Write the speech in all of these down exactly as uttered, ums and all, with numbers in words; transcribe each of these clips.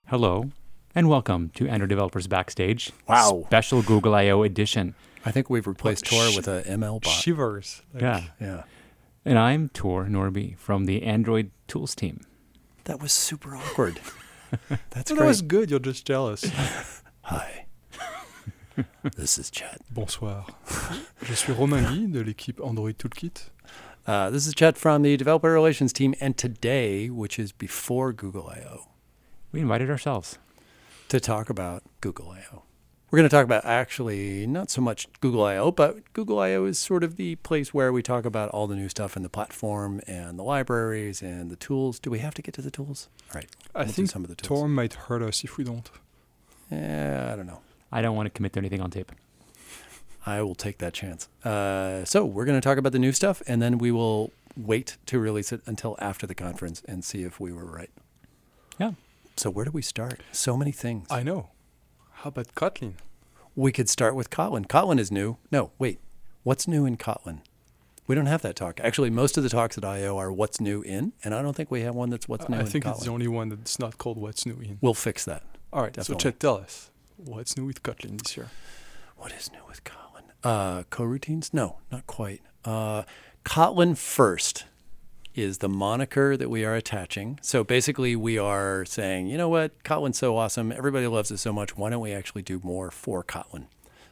Hello, and welcome to Android Developers Backstage. Wow. Special Google I O edition. I think we've replaced Oh, Tor sh- with a M L bot. Shivers. Like, Yeah. Yeah. And I'm Tor Norby from the Android Tools team. That was super awkward. That's That great. was good. You're just jealous. Hi. This is Chet. Bonsoir. Je suis Romain Guy de l'équipe Android Toolkit. Uh, this is Chet from the Developer Relations team. And today, which is before Google I O, We invited ourselves. to talk about Google I O. We're going to talk about actually not so much Google I O, but Google I O is sort of the place where we talk about all the new stuff in the platform and the libraries and the tools. Do we have to get to the tools? All right. I we'll do think some of the tools. Tor might hurt us if we don't. Yeah, I don't know. I don't want to commit to anything on tape. I will take that chance. Uh, so we're going to talk about the new stuff, and then we will wait to release it until after the conference and see if we were right. Yeah. So where do we start? So many things. I know. How about Kotlin? We could start with Kotlin. Kotlin is new. No, wait. What's new in Kotlin? We don't have that talk. Actually, most of the talks at I O are what's new in, and I don't think we have one that's what's new I in think Kotlin. it's the only one that's not called What's New in. We'll fix that. All right. definitely. So Chet, tell us. What's new with Kotlin this year? What is new with Kotlin? Uh, coroutines? No, not quite. Uh, Kotlin first is the moniker that we are attaching. So basically we are saying, you know what, Kotlin's so awesome. Everybody loves it so much. Why don't we actually do more for Kotlin?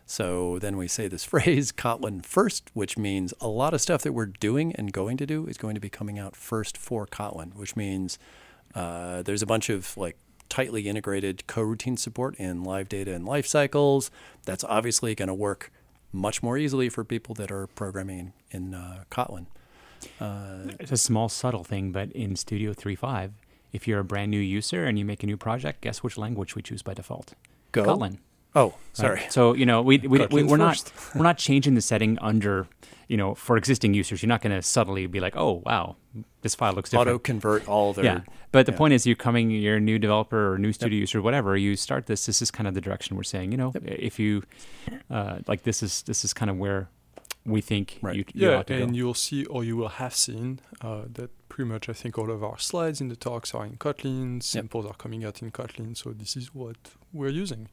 So then we say this phrase, Kotlin first, which means a lot of stuff that we're doing and going to do is going to be coming out first for Kotlin, which means uh, there's a bunch of like tightly integrated coroutine support in live data and life cycles. That's obviously going to work much more easily for people that are programming in, in uh, Kotlin. Uh, It's a small, subtle thing, but in Studio three point five, if you're a brand new user and you make a new project, guess which language we choose by default? Go. Kotlin. Oh, sorry. Right? So, you know, we, we, we, Kotlin we're not first. we're not changing the setting under, you know, for existing users. You're not going to subtly be like, oh, wow, this file looks different. Auto convert all their. Yeah, but the yeah. point is, you're coming, you're a new developer or new studio user, whatever. You start this. This is kind of the direction we're saying. You know, Yep. if you uh, like, this is this is kind of where we think Right. you, you Yeah, ought to and go. you'll see, or you will have seen, uh, that pretty much I think all of our slides in the talks are in Kotlin. Samples are coming out in Kotlin. So this is what we're using.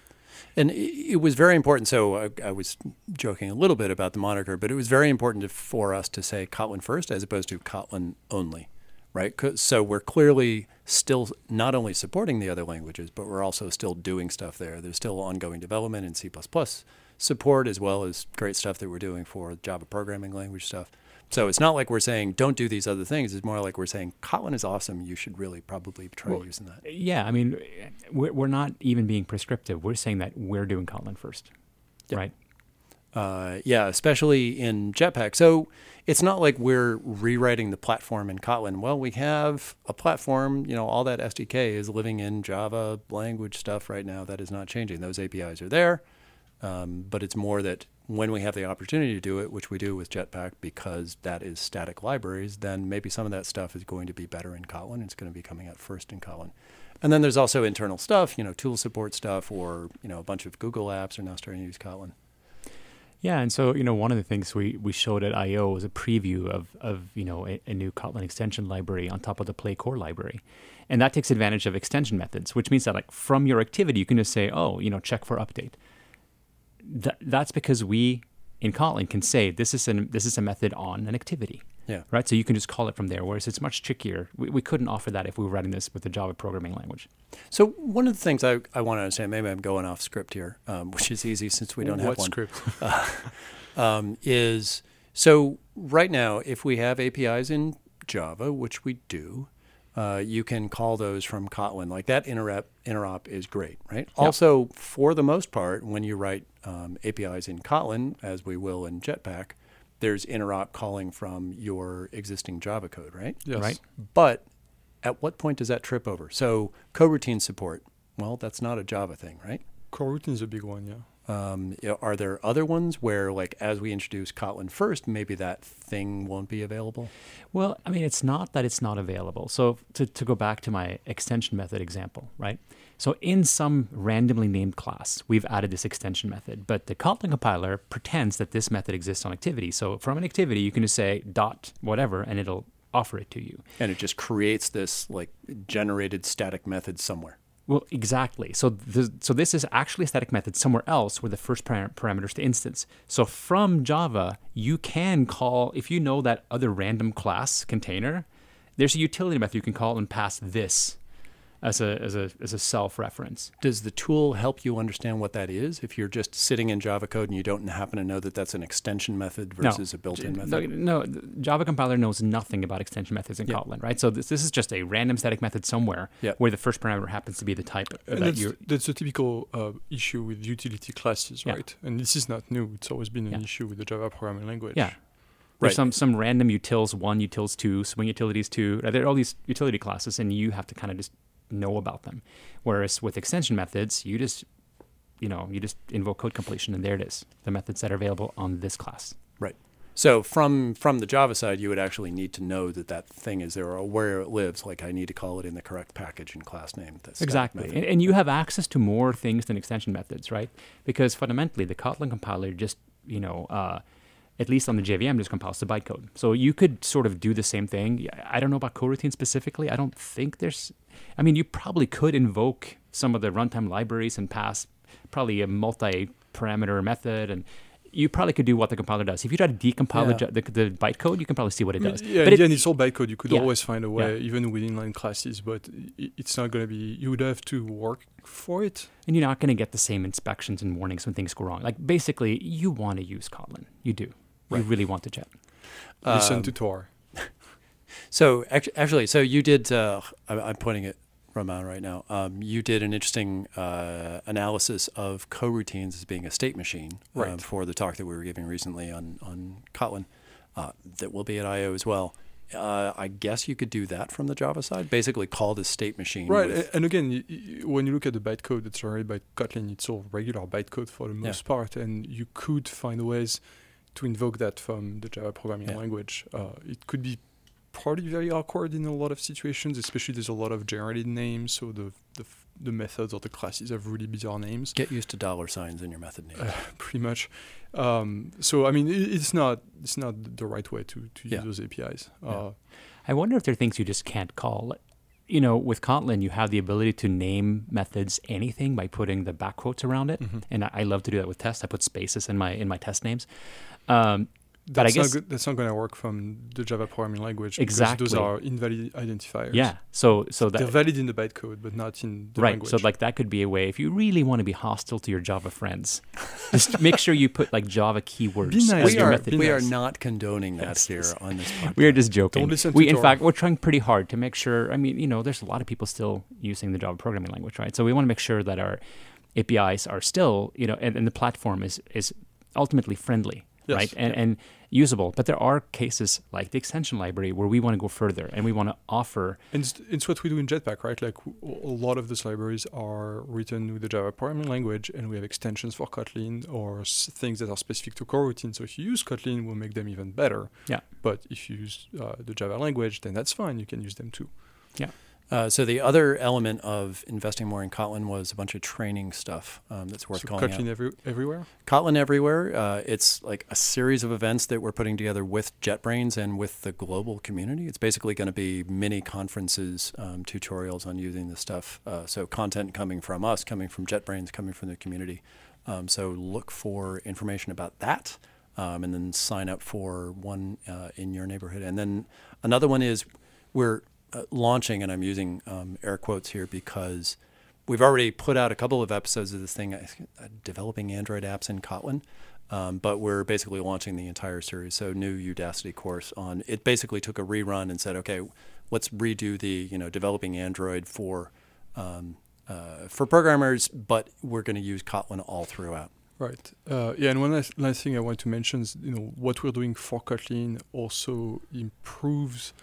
And i- it was very important. So I, I was joking a little bit about the moniker, but it was very important to, for us to say Kotlin first as opposed to Kotlin only, right? 'Cause- So we're clearly still not only supporting the other languages, but we're also still doing stuff there. There's still ongoing development in C plus plus support, as well as great stuff that we're doing for Java programming language stuff. So it's not like we're saying don't do these other things. It's more like we're saying Kotlin is awesome. You should really probably try Well, using that. Yeah, I mean, we're, we're not even being prescriptive. We're saying that we're doing Kotlin first, Yep. right? Uh, yeah, especially in Jetpack. So it's not like we're rewriting the platform in Kotlin. Well, we have a platform, you know, all that S D K is living in Java language stuff right now. That is not changing. Those A P Is are there. Um, but it's more that when we have the opportunity to do it, which we do with Jetpack because that is static libraries, then maybe some of that stuff is going to be better in Kotlin. It's going to be coming out first in Kotlin. And then there's also internal stuff, you know, tool support stuff, or, you know, a bunch of Google apps are now starting to use Kotlin. Yeah, and so, you know, one of the things we, we showed at I O was a preview of, of you know, a, a new Kotlin extension library on top of the Play core library. And that takes advantage of extension methods, which means that, like, from your activity, you can just say, oh, you know, check for update. Th- that's because we, in Kotlin, can say this is, an, this is a method on an activity. Yeah. Right? So you can just call it from there, whereas it's much trickier. We, we couldn't offer that if we were writing this with the Java programming language. So one of the things I, I want to understand, maybe I'm going off script here, um, which is easy since we don't have what one, script? uh, um, is so right now, if we have A P Is in Java, which we do, uh, you can call those from Kotlin. Like that interop, interop is great, right? Yeah. Also, for the most part, when you write um, A P Is in Kotlin, as we will in Jetpack, there's interop calling from your existing Java code, right? Yes. Right. But at what point does that trip over? So coroutine support, well, that's not a Java thing, right? Coroutine is a big one, yeah. Um, you know, are there other ones where, like, as we introduce Kotlin first, maybe that thing won't be available? Well, I mean, it's not that it's not available. So to, to go back to my extension method example, right? So in some randomly named class, we've added this extension method, but the Kotlin compiler pretends that this method exists on activity. So from an activity, you can just say dot whatever, and it'll offer it to you. And it just creates this, like, generated static method somewhere. Well, exactly. So, th- so this is actually a static method somewhere else where the first par- parameter is the instance. So from Java, you can call, if you know that other random class container, there's a utility method you can call and pass this as a as a as a self-reference. Does the tool help you understand what that is? If you're just sitting in Java code and you don't happen to know that that's an extension method versus no. a built-in no, method? No, Java compiler knows nothing about extension methods in yeah. Kotlin, right? So this, this is just a random static method somewhere yeah. where the first parameter happens to be the type and that that's, you're... That's a typical uh, issue with utility classes, Yeah. right? And this is not new. It's always been an Yeah. issue with the Java programming language. Yeah. Right. There's some, some random utils one, utils two, swing utilities two. Right? There are all these utility classes, and you have to kind of just know about them. Whereas with extension methods, you just, you know, you just invoke code completion, and there it is, the methods that are available on this class. Right. So from from the Java side, you would actually need to know that that thing is there or where it lives. Like I need to call it in the correct package and class name. That's Exactly. And, and you have access to more things than extension methods, right? Because fundamentally, the Kotlin compiler just, you know, uh, at least on the J V M, just compiles the bytecode. So you could sort of do the same thing. I don't know about coroutines specifically. I don't think there's... I mean, you probably could invoke some of the runtime libraries and pass probably a multi-parameter method, and you probably could do what the compiler does. If you try to decompile Yeah. the, the, the bytecode, you can probably see what it I mean, does. Yeah, but in the it, end, it's all bytecode. You could yeah. always find a way, Yeah. even with inline classes, but i- it's not going to be, you would have to work for it. and you're not going to get the same inspections and warnings when things go wrong. Like, basically, you want to use Kotlin. You do. You Right. really want to jet. Listen Um, to Tor. So act- actually, so you did. Uh, I- I'm pointing at Roman right now. Um, you did an interesting uh, analysis of coroutines as being a state machine um, Right. for the talk that we were giving recently on on Kotlin. Uh, that will be at I O as well. Uh, I guess you could do that from the Java side. Basically, call this state machine. Right, with- a- and again, y- y- when you look at the bytecode that's generated by Kotlin, it's all regular bytecode for the most part, and you could find ways to invoke that from the Java programming Yeah. language. Uh, it could be probably very awkward in a lot of situations, especially there's a lot of generated names, so the the, f- the methods or the classes have really bizarre names. Get used to dollar signs in your method name. Uh, pretty much. Um, so I mean, it, it's not it's not the right way to, to Yeah. use those A P Is. Uh, Yeah. I wonder if there are things you just can't call. You know, with Kotlin, you have the ability to name methods anything by putting the back quotes around it. Mhm. And I, I love to do that with tests. I put spaces in my in my test names. Um, But I That's guess- not good, that's not going to work from the Java programming language. Exactly. Because those are invalid identifiers. yeah. So so They're that valid in the bytecode, but not in the right. language. So like that could be a way if you really want to be hostile to your Java friends, just make sure you put like Java keywords Be nice. as we your are method. Be we nice. are not condoning that Yes, here yes. on this podcast. We are just joking. Don't listen to we, in Tor. fact, we're trying pretty hard to make sure. I mean, you know, there's a lot of people still using the Java programming language, right? So we want to make sure that our A P Is are still, you know, and, and the platform is is ultimately friendly, Yes. right? And and usable. But there are cases like the extension library where we want to go further and we want to offer. And it's, it's what we do in Jetpack, right? Like w- a lot of those libraries are written with the Java programming language, and we have extensions for Kotlin or s- things that are specific to coroutines. So if you use Kotlin, we'll make them even better. Yeah. But if you use uh, the Java language, then that's fine. You can use them too. Uh, so the other element of investing more in Kotlin was a bunch of training stuff um, that's worth so calling Kotlin out. every, everywhere. Kotlin Everywhere. Uh, it's like a series of events that we're putting together with JetBrains and with the global community. It's basically going to be mini conferences, um, tutorials on using the stuff. Uh, so content coming from us, coming from JetBrains, coming from the community. Um, so look for information about that, um, and then sign up for one uh, in your neighborhood. And then another one is we're uh, launching, and I'm using um, air quotes here because we've already put out a couple of episodes of this thing, uh, developing Android apps in Kotlin, um, but we're basically launching the entire series. So new Udacity course on it. Basically took a rerun and said, okay, let's redo the you know developing Android for um, uh, for programmers, but we're going to use Kotlin all throughout. Right. Uh, yeah, and one last, last thing I want to mention is, you know, what we're doing for Kotlin also improves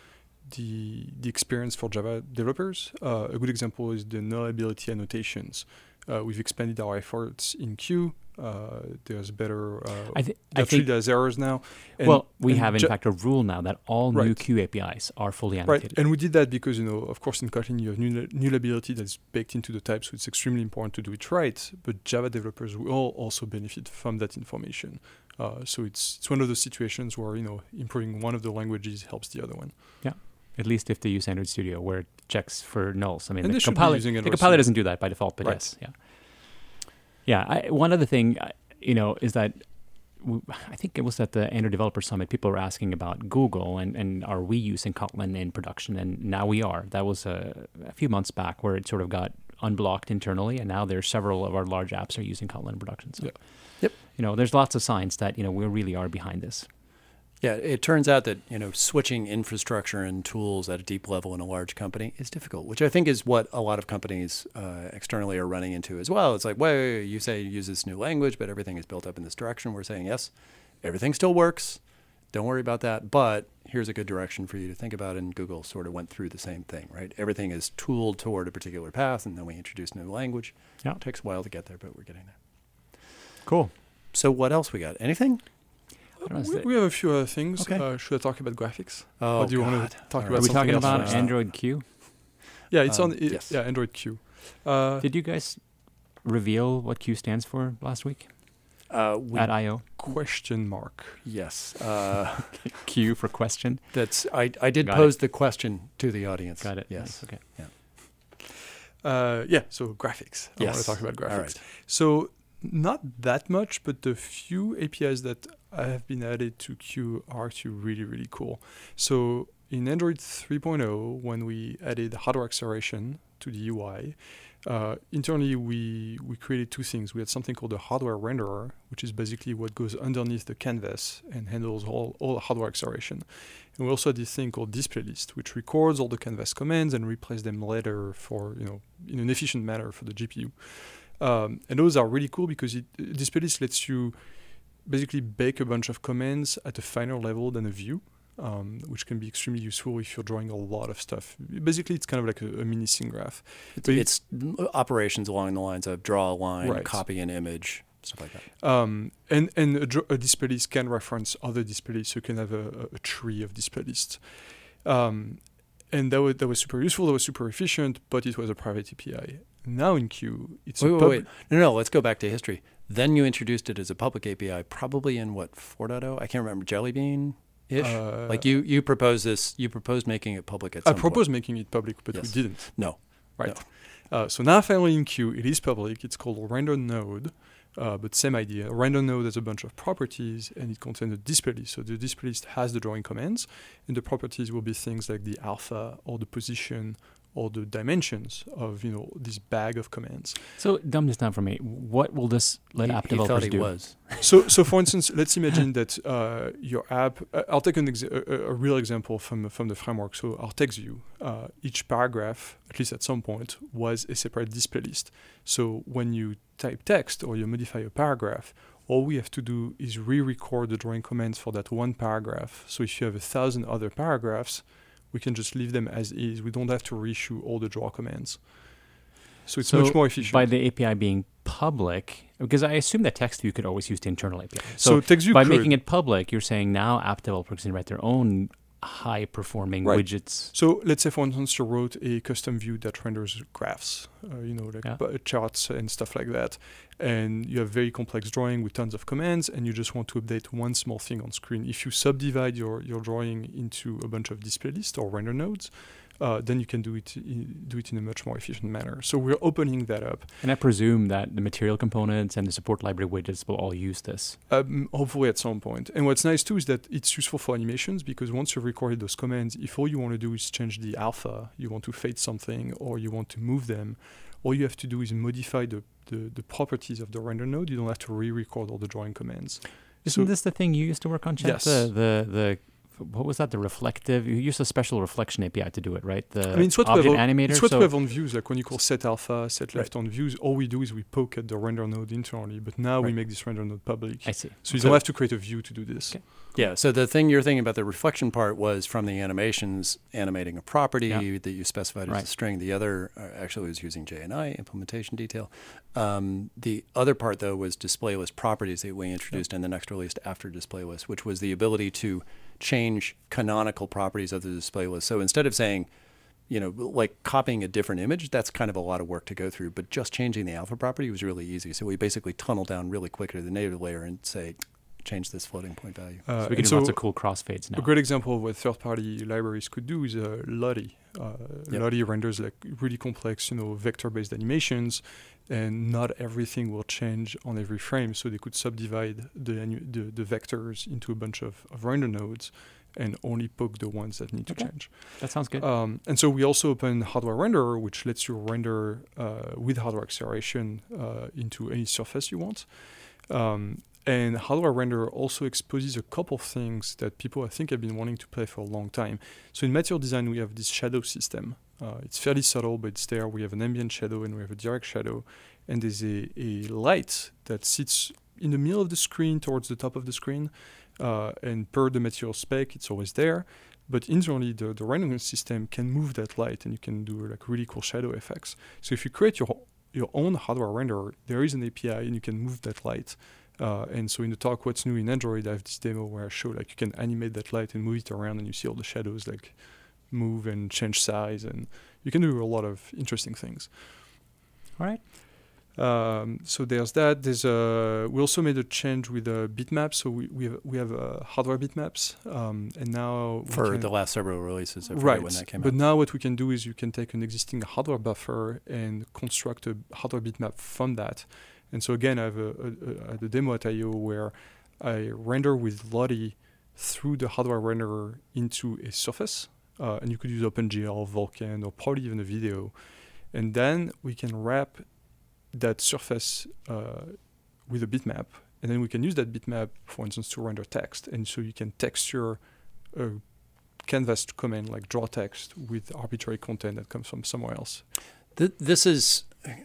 the the experience for Java developers. Uh, a good example is the nullability annotations. Uh, we've expanded our efforts in Q. Uh, there's better. Uh, I, th- I they're think. treated as errors now. And- Well, we and have in Ja- fact a rule now that all new Right. Q A P Is are fully Right, annotated. and we did that because, you know, of course, in Kotlin you have null- nullability that's baked into the type, so it's extremely important to do it right. But Java developers will also benefit from that information. Uh, so it's it's one of those situations where, you know, improving one of the languages helps the other one. At least if they use Android Studio, where it checks for nulls. I mean, And the they should be compiler, using the Android compiler Studio. doesn't do that by default, but Right. yes, yeah. Yeah, I, one other thing, uh, you know, is that w- I think it was at the Android Developer Summit, people were asking about Google and, and are we using Kotlin in production? And now we are. That was a, a few months back where it sort of got unblocked internally, and now there's several of our large apps are using Kotlin in production. So, Yeah. Yep. you know, there's lots of signs that, you know, we really are behind this. Yeah, it turns out that, you know, switching infrastructure and tools at a deep level in a large company is difficult, which I think is what a lot of companies uh, externally are running into as well. It's like, wait, wait, wait, you say you use this new language, but everything is built up in this direction. We're saying, yes, everything still works. Don't worry about that. But here's a good direction for you to think about. And Google sort of went through the same thing, right? Everything is tooled toward a particular path, and then we introduce new language. Yeah. It takes a while to get there, but we're getting there. Cool. So what else we got? Anything? I don't know, is We, that- we have a few other things. Okay. Uh, should I talk about graphics? Oh, Or do you want God. to talk All about right. Are we something talking else about first? Android Q? Yeah, it's Um, on. It, yes. Yeah, Android Q. Uh, Did you guys reveal what Q stands for last week Uh, we, at I O? question mark. yes. Uh, Q for question. That's I, I did Got pose the question to the audience. Got it. Yes. Nice, okay. Uh, yeah, so graphics. I want Yes. to talk about graphics. All right. So not that much, but the few A P Is that have been added to Q are actually really, really cool. So in Android three point oh, when we added hardware acceleration to the U I, uh, internally we we created two things. We had something called a hardware renderer, which is basically what goes underneath the canvas and handles all, all hardware acceleration. And we also had this thing called display list, which records all the canvas commands and replays them later for, you know, in an efficient manner for the G P U. Um, and those are really cool because it, display list lets you basically bake a bunch of commands at a finer level than a view, um, which can be extremely useful if you're drawing a lot of stuff. Basically, it's kind of like a, a mini scene graph. It's, But you- it's operations along the lines of draw a line, Right. copy an image, stuff like that. Um, and and a, dr- a display list can reference other display lists. So you can have a, a- a tree of display lists. Um, and that was, that was super useful, that was super efficient, but it was a private A P I. Now in Q, it's Wait, a wait, pub- wait. No, no, let's go back to history. Then you introduced it as a public A P I, probably in what, four point oh? I can't remember, Jelly Bean-ish? Uh, like you, you proposed this, you proposed making it public at I some proposed point. making it public, but Yes. we didn't. No. Right. Uh, so now finally in Q, it is public. It's called render node, uh, but same idea. Render node has a bunch of properties, and it contains a display list. So the display list has the drawing commands, and the properties will be things like the alpha or the position or the dimensions of, you know, this bag of commands. So dumb this down for me. What will this let he, app he thought developers he do? was. So, so for instance, let's imagine that uh, your app. Uh, I'll take an ex- a, a a real example from from the framework. So our text view, uh, each paragraph, at least at some point, was a separate display list. So when you type text or you modify a paragraph, all we have to do is re-record the drawing commands for that one paragraph. So if you have a thousand other paragraphs, we can just leave them as is. We don't have to reissue all the draw commands. So it's So much more efficient. By the A P I being public, because I assume that TextView could always use the internal A P I. so So, TextView by could. making it public, you're saying now app developers can write their own high-performing Right. widgets. So let's say, for instance, you wrote a custom view that renders graphs, uh, you know, like Yeah. bu- charts and stuff like that, and you have very complex drawing with tons of commands, and you just want to update one small thing on screen. If you subdivide your, your drawing into a bunch of display lists or render nodes, uh, then you can do it in, do it in a much more efficient manner. So we're opening that up. And I presume that the material components and the support library widgets will all use this. Um, hopefully at some point. And what's nice too is that it's useful for animations because once you've recorded those commands, if all you want to do is change the alpha, you want to fade something or you want to move them, all you have to do is modify the, the, the properties of the render node. You don't have to re-record all the drawing commands. Isn't So- this the thing you used to work on, Chet? Yes. The, the, the, what was that? The reflective? You used a special reflection A P I to do it, right? The I mean, it's what, we object have, on, animator. it's what so we have on views. Like when you call set alpha, set left on views, all we do is we poke at the render node internally. But now we Right. make this render node public. I see. So you So- don't have to create a view to do this. Okay. Yeah, so the thing you're thinking about, the reflection part, was from the animations animating a property Yeah. that you specified as Right. a string. The other uh, actually was using J N I, implementation detail. Um, the other part, though, was display list properties that we introduced in the next release after display list, which was the ability to change canonical properties of the display list. So instead of saying, you know, like copying a different image, that's kind of a lot of work to go through, but just changing the alpha property was really easy. So we basically tunnel down really quick to the native layer and say, change this floating point value. Uh, So we can and do so lots of cool crossfades now. a great example of what third-party libraries could do is uh, Lottie. Uh, Yep. Lottie renders like really complex, you know, vector-based animations, and not everything will change on every frame. So they could subdivide the anu- the, the vectors into a bunch of, of render nodes, and only poke the ones that need to Okay. change. That sounds good. Um, and so we also open Hardware Renderer, which lets you render uh, with hardware acceleration uh, into any surface you want. Um, and Hardware Renderer also exposes a couple of things that people I think have been wanting to play for a long time. So in material design, we have this shadow system. Uh, it's fairly subtle, but it's there. We have an ambient shadow and we have a direct shadow. And there's a, a light that sits in the middle of the screen towards the top of the screen. Uh, and per the material spec, it's always there. But internally, the, the rendering system can move that light, and you can do like really cool shadow effects. So if you create your your own hardware renderer, there is an A P I, and you can move that light. Uh, and so in the talk, What's New in Android, I have this demo where I show like you can animate that light and move it around, and you see all the shadows like move and change size, and you can do a lot of interesting things. All right. Um, so there's that. There's a. We also made a change with uh, bitmaps. So we we have, we have uh, hardware bitmaps, um, and now we For can, the last several releases, I forget right. when that came But out. now what we can do is you can take an existing hardware buffer and construct a hardware bitmap from that. And so again, I have a, a, a, a demo at I O where I render with Lottie through the hardware renderer into a surface, uh, and you could use OpenGL, Vulkan, or probably even a video, and then we can wrap that surface uh, with a bitmap, and then we can use that bitmap, for instance, to render text. And so you can texture a canvas command like draw text with arbitrary content that comes from somewhere else. Th- this is,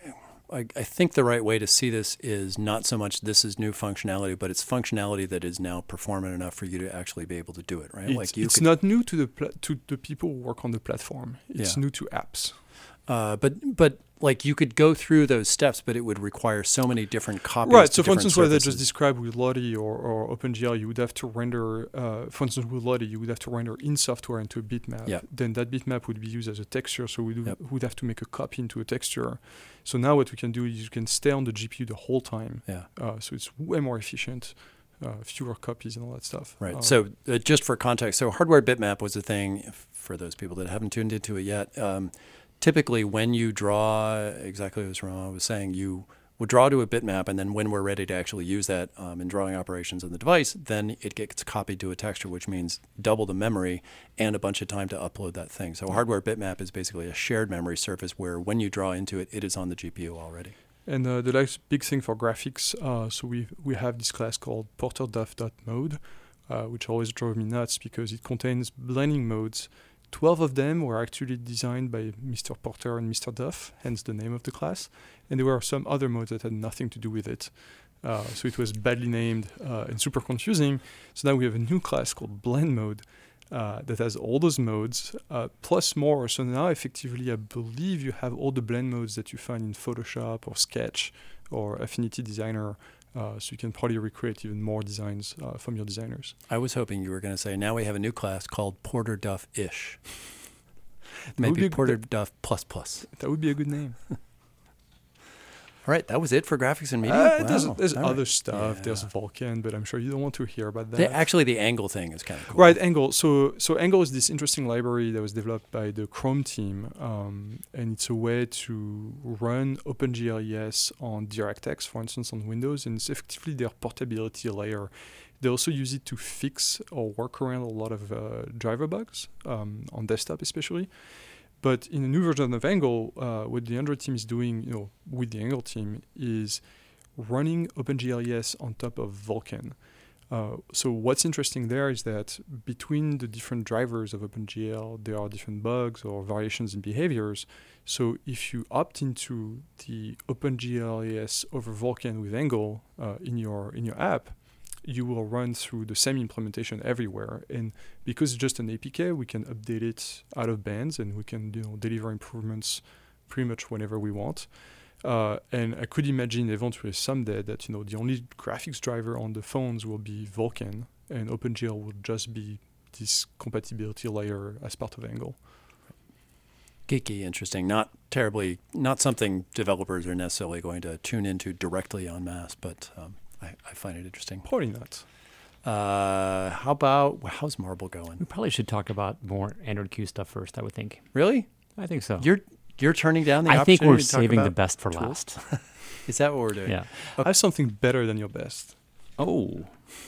I, I think the right way to see this is not so much this is new functionality, but it's functionality that is now performant enough for you to actually be able to do it, right? It's, like you it's could, not new to the pla- to the people who work on the platform. It's Yeah. new to apps. uh, but but like you could go through those steps, but it would require so many different copies. Right. to So, for different instance, what I just surfaces. described with Lottie or, or OpenGL, you would have to render, uh, for instance, with Lottie, you would have to render in software into a bitmap. Yep. Then that bitmap would be used as a texture, so we do, Yep. would have to make a copy into a texture. So now what we can do is you can stay on the G P U the whole time. Yeah. Uh, so it's way more efficient, uh, fewer copies and all that stuff. Right. Uh, So uh, just for context, so hardware bitmap was a thing, if, for those people that haven't tuned into it yet. Um, typically, when you draw, exactly as Romain was saying, you would draw to a bitmap, and then when we're ready to actually use that um, in drawing operations on the device, then it gets copied to a texture, which means double the memory and a bunch of time to upload that thing. So hardware bitmap is basically a shared memory surface where when you draw into it, it is on the G P U already. And uh, the last big thing for graphics, uh, so we we have this class called porter.dot.mode, uh, which always drove me nuts because it contains blending modes. Twelve of them were actually designed by Mister Porter and Mister Duff, hence the name of the class. And there were some other modes that had nothing to do with it. Uh, so it was badly named uh, and super confusing. So now we have a new class called blend mode uh, that has all those modes uh, plus more. So now effectively, I believe you have all the blend modes that you find in Photoshop or Sketch or Affinity Designer. Uh, so you can probably recreate even more designs uh, from your designers. I was hoping you were going to say, now we have a new class called Porter Duff-ish. would be Maybe a- Porter Duff plus plus. That would be a good name. All right, that was it for graphics and media? Uh, there's Wow. there's All other right. stuff. There's Yeah. Vulkan, but I'm sure you don't want to hear about that. The, actually, the angle thing is kind of cool. Right, Angle. So, so Angle is this interesting library that was developed by the Chrome team, um, and it's a way to run OpenGLES on DirectX, for instance, on Windows, and it's effectively their portability layer. They also use it to fix or work around a lot of uh, driver bugs um, on desktop, especially. But in a new version of Angle, uh, what the Android team is doing, you know, with the Angle team, is running OpenGLES on top of Vulkan. Uh, so what's interesting there is that between the different drivers of OpenGL, there are different bugs or variations in behaviors. So if you opt into the OpenGLES over Vulkan with Angle uh, in your in your app, you will run through the same implementation everywhere. And because it's just an A P K, we can update it out of bands, and we can, you know, deliver improvements pretty much whenever we want. Uh, and I could imagine eventually someday that, you know, the only graphics driver on the phones will be Vulkan, and OpenGL will just be this compatibility layer as part of Angle. Geeky, interesting. Not terribly, not something developers are necessarily going to tune into directly en masse, but um, I, I find it interesting. Probably not. Uh, how about, how's Marble going? We probably should talk about more Android Q stuff first, I would think. Really? I think so. You're you're turning down the I think opportunity we're to talk saving the about best for tools? last. Is that what we're doing? Yeah. I have something better than your best. Oh.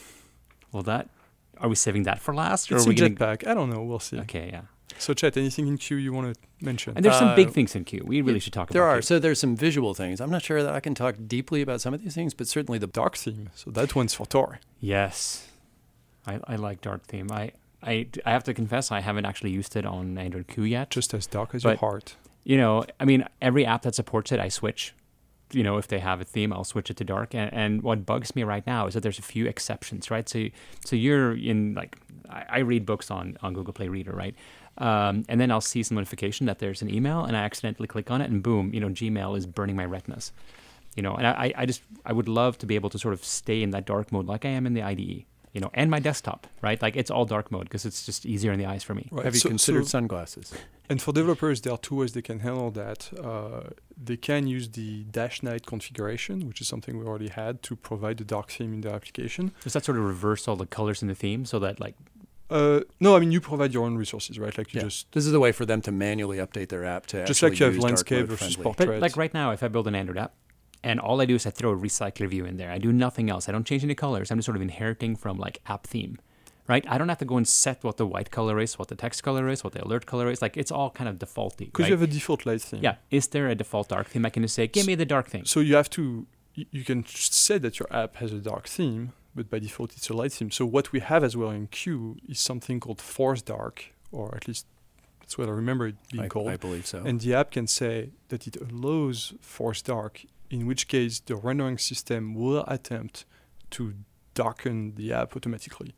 Well, that... Are we saving that for last? Or It's are we a gonna... jetpack. I don't know. We'll see. Okay, yeah. So, Chet, anything in Q you want to mention? And there's some big Uh, things in Q. We really should talk There about are. Q. So there's some visual things. I'm not sure that I can talk deeply about some of these things, but certainly the Dark theme. So that one's for Tor. Yes. I, I like dark theme. I, I, I have to confess I haven't actually used it on Android Q yet. Just as dark as your But- heart. You know, I mean, every app that supports it, I switch. You know, if they have a theme, I'll switch it to dark. And, and what bugs me right now is that there's a few exceptions, right? So, so you're in like, I, I read books on, on Google Play Reader, right? Um, and then I'll see some notification that there's an email, and I accidentally click on it, and boom, you know, Gmail is burning my retinas. You know, and I, I just, I would love to be able to sort of stay in that dark mode like I am in the I D E. You know, and my desktop, right? Like it's all dark mode because it's just easier in the eyes for me. Right. Have you So- considered so- sunglasses? And for developers, there are two ways they can handle that. Uh, they can use the dash night configuration, which is something we already had, to provide the dark theme in their application. Does that sort of reverse all the colors in the theme so that like, Uh, no, I mean, you provide your own resources, right? Like you Yeah. just, This is a way for them to manually update their app to just actually like you have use dark landscape mode versus friendly. portrait. but like right now, if I build an Android app and all I do is I throw a recycler view in there, I do nothing else. I don't change any colors. I'm just sort of inheriting from like app theme, right? I don't have to go and set what the white color is, what the text color is, what the alert color is. Like it's all kind of defaulty, Because right? you have a default light theme. Yeah. Is there a default dark theme? I can just say, give me the dark theme. So you have to, y- you can ch- say that your app has a dark theme, but by default it's a light theme. So what we have as well in Q is something called Force Dark, or at least that's what I remember it being I, called. I believe so. And the app can say that it allows Force Dark, in which case the rendering system will attempt to darken the app automatically.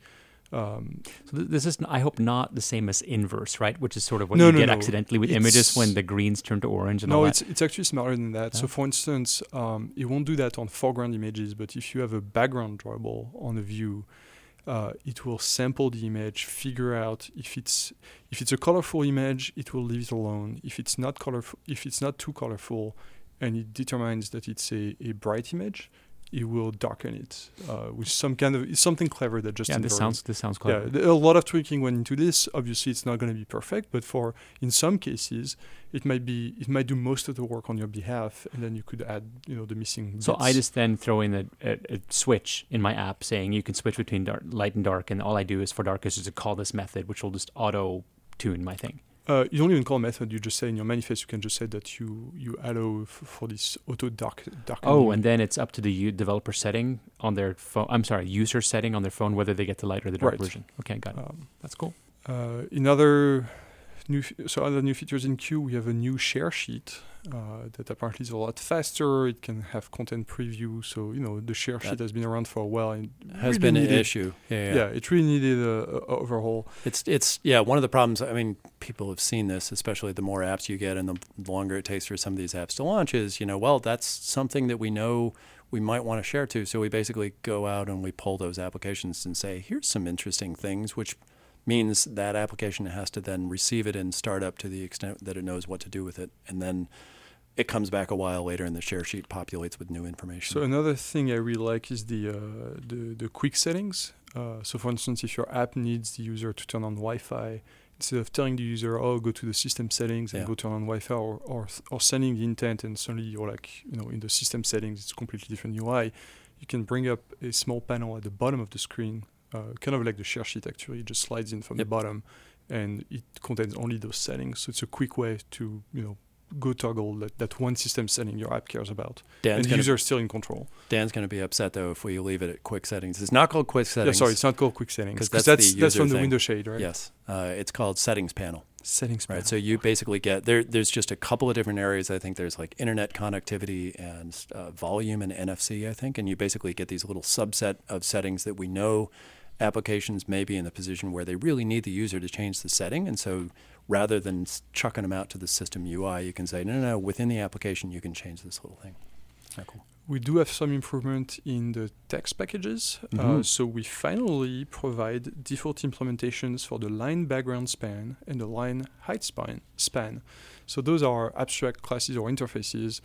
Um, So th- this is, n- I hope, not the same as inverse, right? Which is sort of what No, you no, get no. accidentally with It's- images when the greens turn to orange and all no, that. it's it's actually smarter than that. So Yeah. for instance, um, it won't do that on foreground images, but if you have a background drawable on a view, uh, it will sample the image, figure out if it's if it's a colorful image, it will leave it alone. If it's not colorful, if it's not too colorful, and it determines that it's a, a bright image, it will darken it uh, with some kind of it's something clever that just yeah, this sounds this sounds clever. yeah, th- a lot of tweaking went into this. Obviously, it's not going to be perfect, but for in some cases, it might be it might do most of the work on your behalf, and then you could add you know the missing. So bits. I just then throw in a, a, a switch in my app saying you can switch between dark, light and dark, and all I do is for dark is just to call this method, which will just auto tune my thing. Uh, you don't even call a method. You just say in your manifest, you can just say that you you allow f- for this auto dark darkening. Oh, and then it's up to the u- developer setting on their phone. I'm sorry, user setting on their phone whether they get the light or the dark Right. version. Okay, got it. Um, That's cool. Uh, in other new, f- so other new features in Q, we have a new share sheet uh, that apparently is a lot faster. It can have content preview. So you know the share That sheet has been around for a while and Has really been an needed- issue. Yeah, yeah. Yeah, it really needed a, a overhaul. It's it's yeah, one of the problems, I mean, people have seen this, especially the more apps you get and the longer it takes for some of these apps to launch is, you know, well, that's something that we know we might want to share to. So we basically go out and we pull those applications and say, here's some interesting things, which means that application has to then receive it and start up to the extent that it knows what to do with it. And then it comes back a while later and the share sheet populates with new information. So another thing I really like is the uh, the, the quick settings. Uh, so for instance, if your app needs the user to turn on Wi-Fi, instead of telling the user, oh, go to the system settings and Yeah. go turn on Wi-Fi, or, or or sending the intent and suddenly you're like, you know, in the system settings, it's a completely different U I. You can bring up a small panel at the bottom of the screen, uh, kind of like the share sheet actually. It just slides in from Yep. the bottom, and it contains only those settings. So it's a quick way to, you know, go toggle that, that one system setting your app cares about. Dan's and the gonna, user is still in control. Dan's going to be upset, though, if we leave it at quick settings. It's not called quick settings. Yeah, sorry, it's not called quick settings 'Cause because that's that's the that's, user from the thing. window shade, right? Yes. Uh, it's called settings panel. Settings Right. panel. So you basically get there. There's just a couple of different areas. I think there's like internet connectivity and uh, volume and N F C. I think, and you basically get these little subset of settings that we know applications may be in the position where they really need the user to change the setting. And so rather than s- chucking them out to the system U I, you can say, no, no, no. Within the application, you can change this little thing. Isn't that cool? We do have some improvement in the text packages. Uh, Mhm. so we finally provide default implementations for the line background span and the line height span. span. So those are abstract classes or interfaces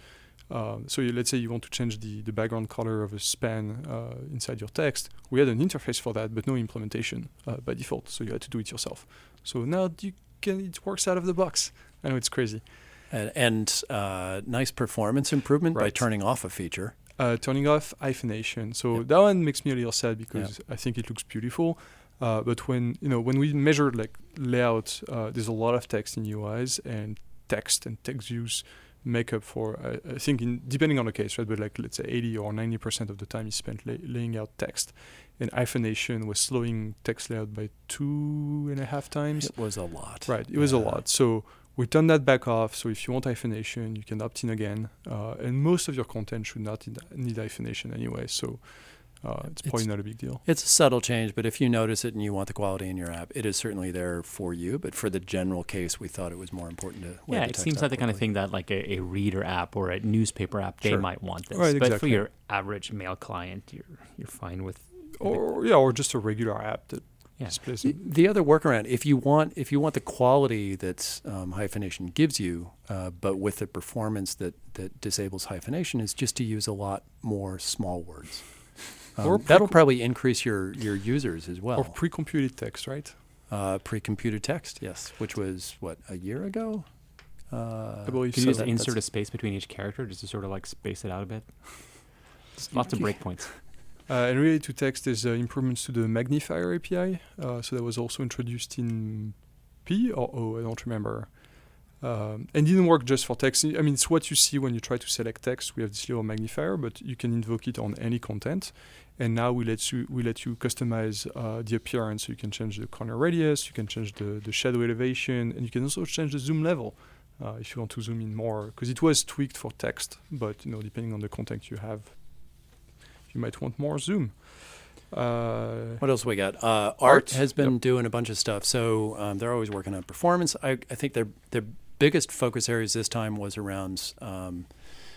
Uh, so you, let's say you want to change the, the background color of a span uh, inside your text. We had an interface for that, but no implementation uh, by default. So you had to do it yourself. So now you can, it works out of the box. I know it's crazy. And, and uh, nice performance improvement Right. by turning off a feature. Uh, turning off hyphenation. So Yep. that one makes me a little sad because Yep. I think it looks beautiful. Uh, but when you know when we measure like layout, uh, there's a lot of text in U Is, and text and text views make up for uh, I think in, depending on the case, right? But like let's say eighty or ninety percent of the time is spent lay, laying out text, and hyphenation was slowing text layout by two and a half times. It was a lot. Right, it was a Yeah. lot. So we turned that back off. So if you want hyphenation, you can opt in again. Uh, and most of your content should not need, need hyphenation anyway. So uh, it's probably It's- not a big deal. It's a subtle change, but if you notice it and you want the quality in your app, it is certainly there for you. But for the general case, we thought it was more important to lay Yeah, the it text seems out like the kind of quickly. thing that like a, a reader app or a newspaper app, they Sure. might want this. Right, But for exactly. your average mail client, you're you're fine with. Or yeah, or just a regular app that Yeah. displays The, it. the other workaround, if you want, if you want the quality that um, hyphenation gives you, uh, but with the performance that that disables hyphenation, is just to use a lot more small words. Um, Or that'll pre- probably increase your your users as well. Or pre-computed text, right? uh, pre-computed text, yes, which was what, a year ago. Uh, I believe Can so. you just that- insert a that's- space between each character just to sort of like space it out a bit? Lots of breakpoints. Uh, and related to text, there's uh, improvements to the magnifier A P I. Uh, so that was also introduced in P or O, I don't remember. Um, and didn't work just for text. I mean, it's what you see when you try to select text. We have this little magnifier, but you can invoke it on any content. And now we let you we let you customize uh, the appearance. So you can change the corner radius, you can change the, the shadow elevation, and you can also change the zoom level uh, if you want to zoom in more. Because it was tweaked for text, but you know, depending on the content you have, you might want more zoom. Uh, What else we got? Uh, Art, Art, has been yep. doing a bunch of stuff, so um, they're always working on performance. I, I think their their biggest focus areas this time was around um,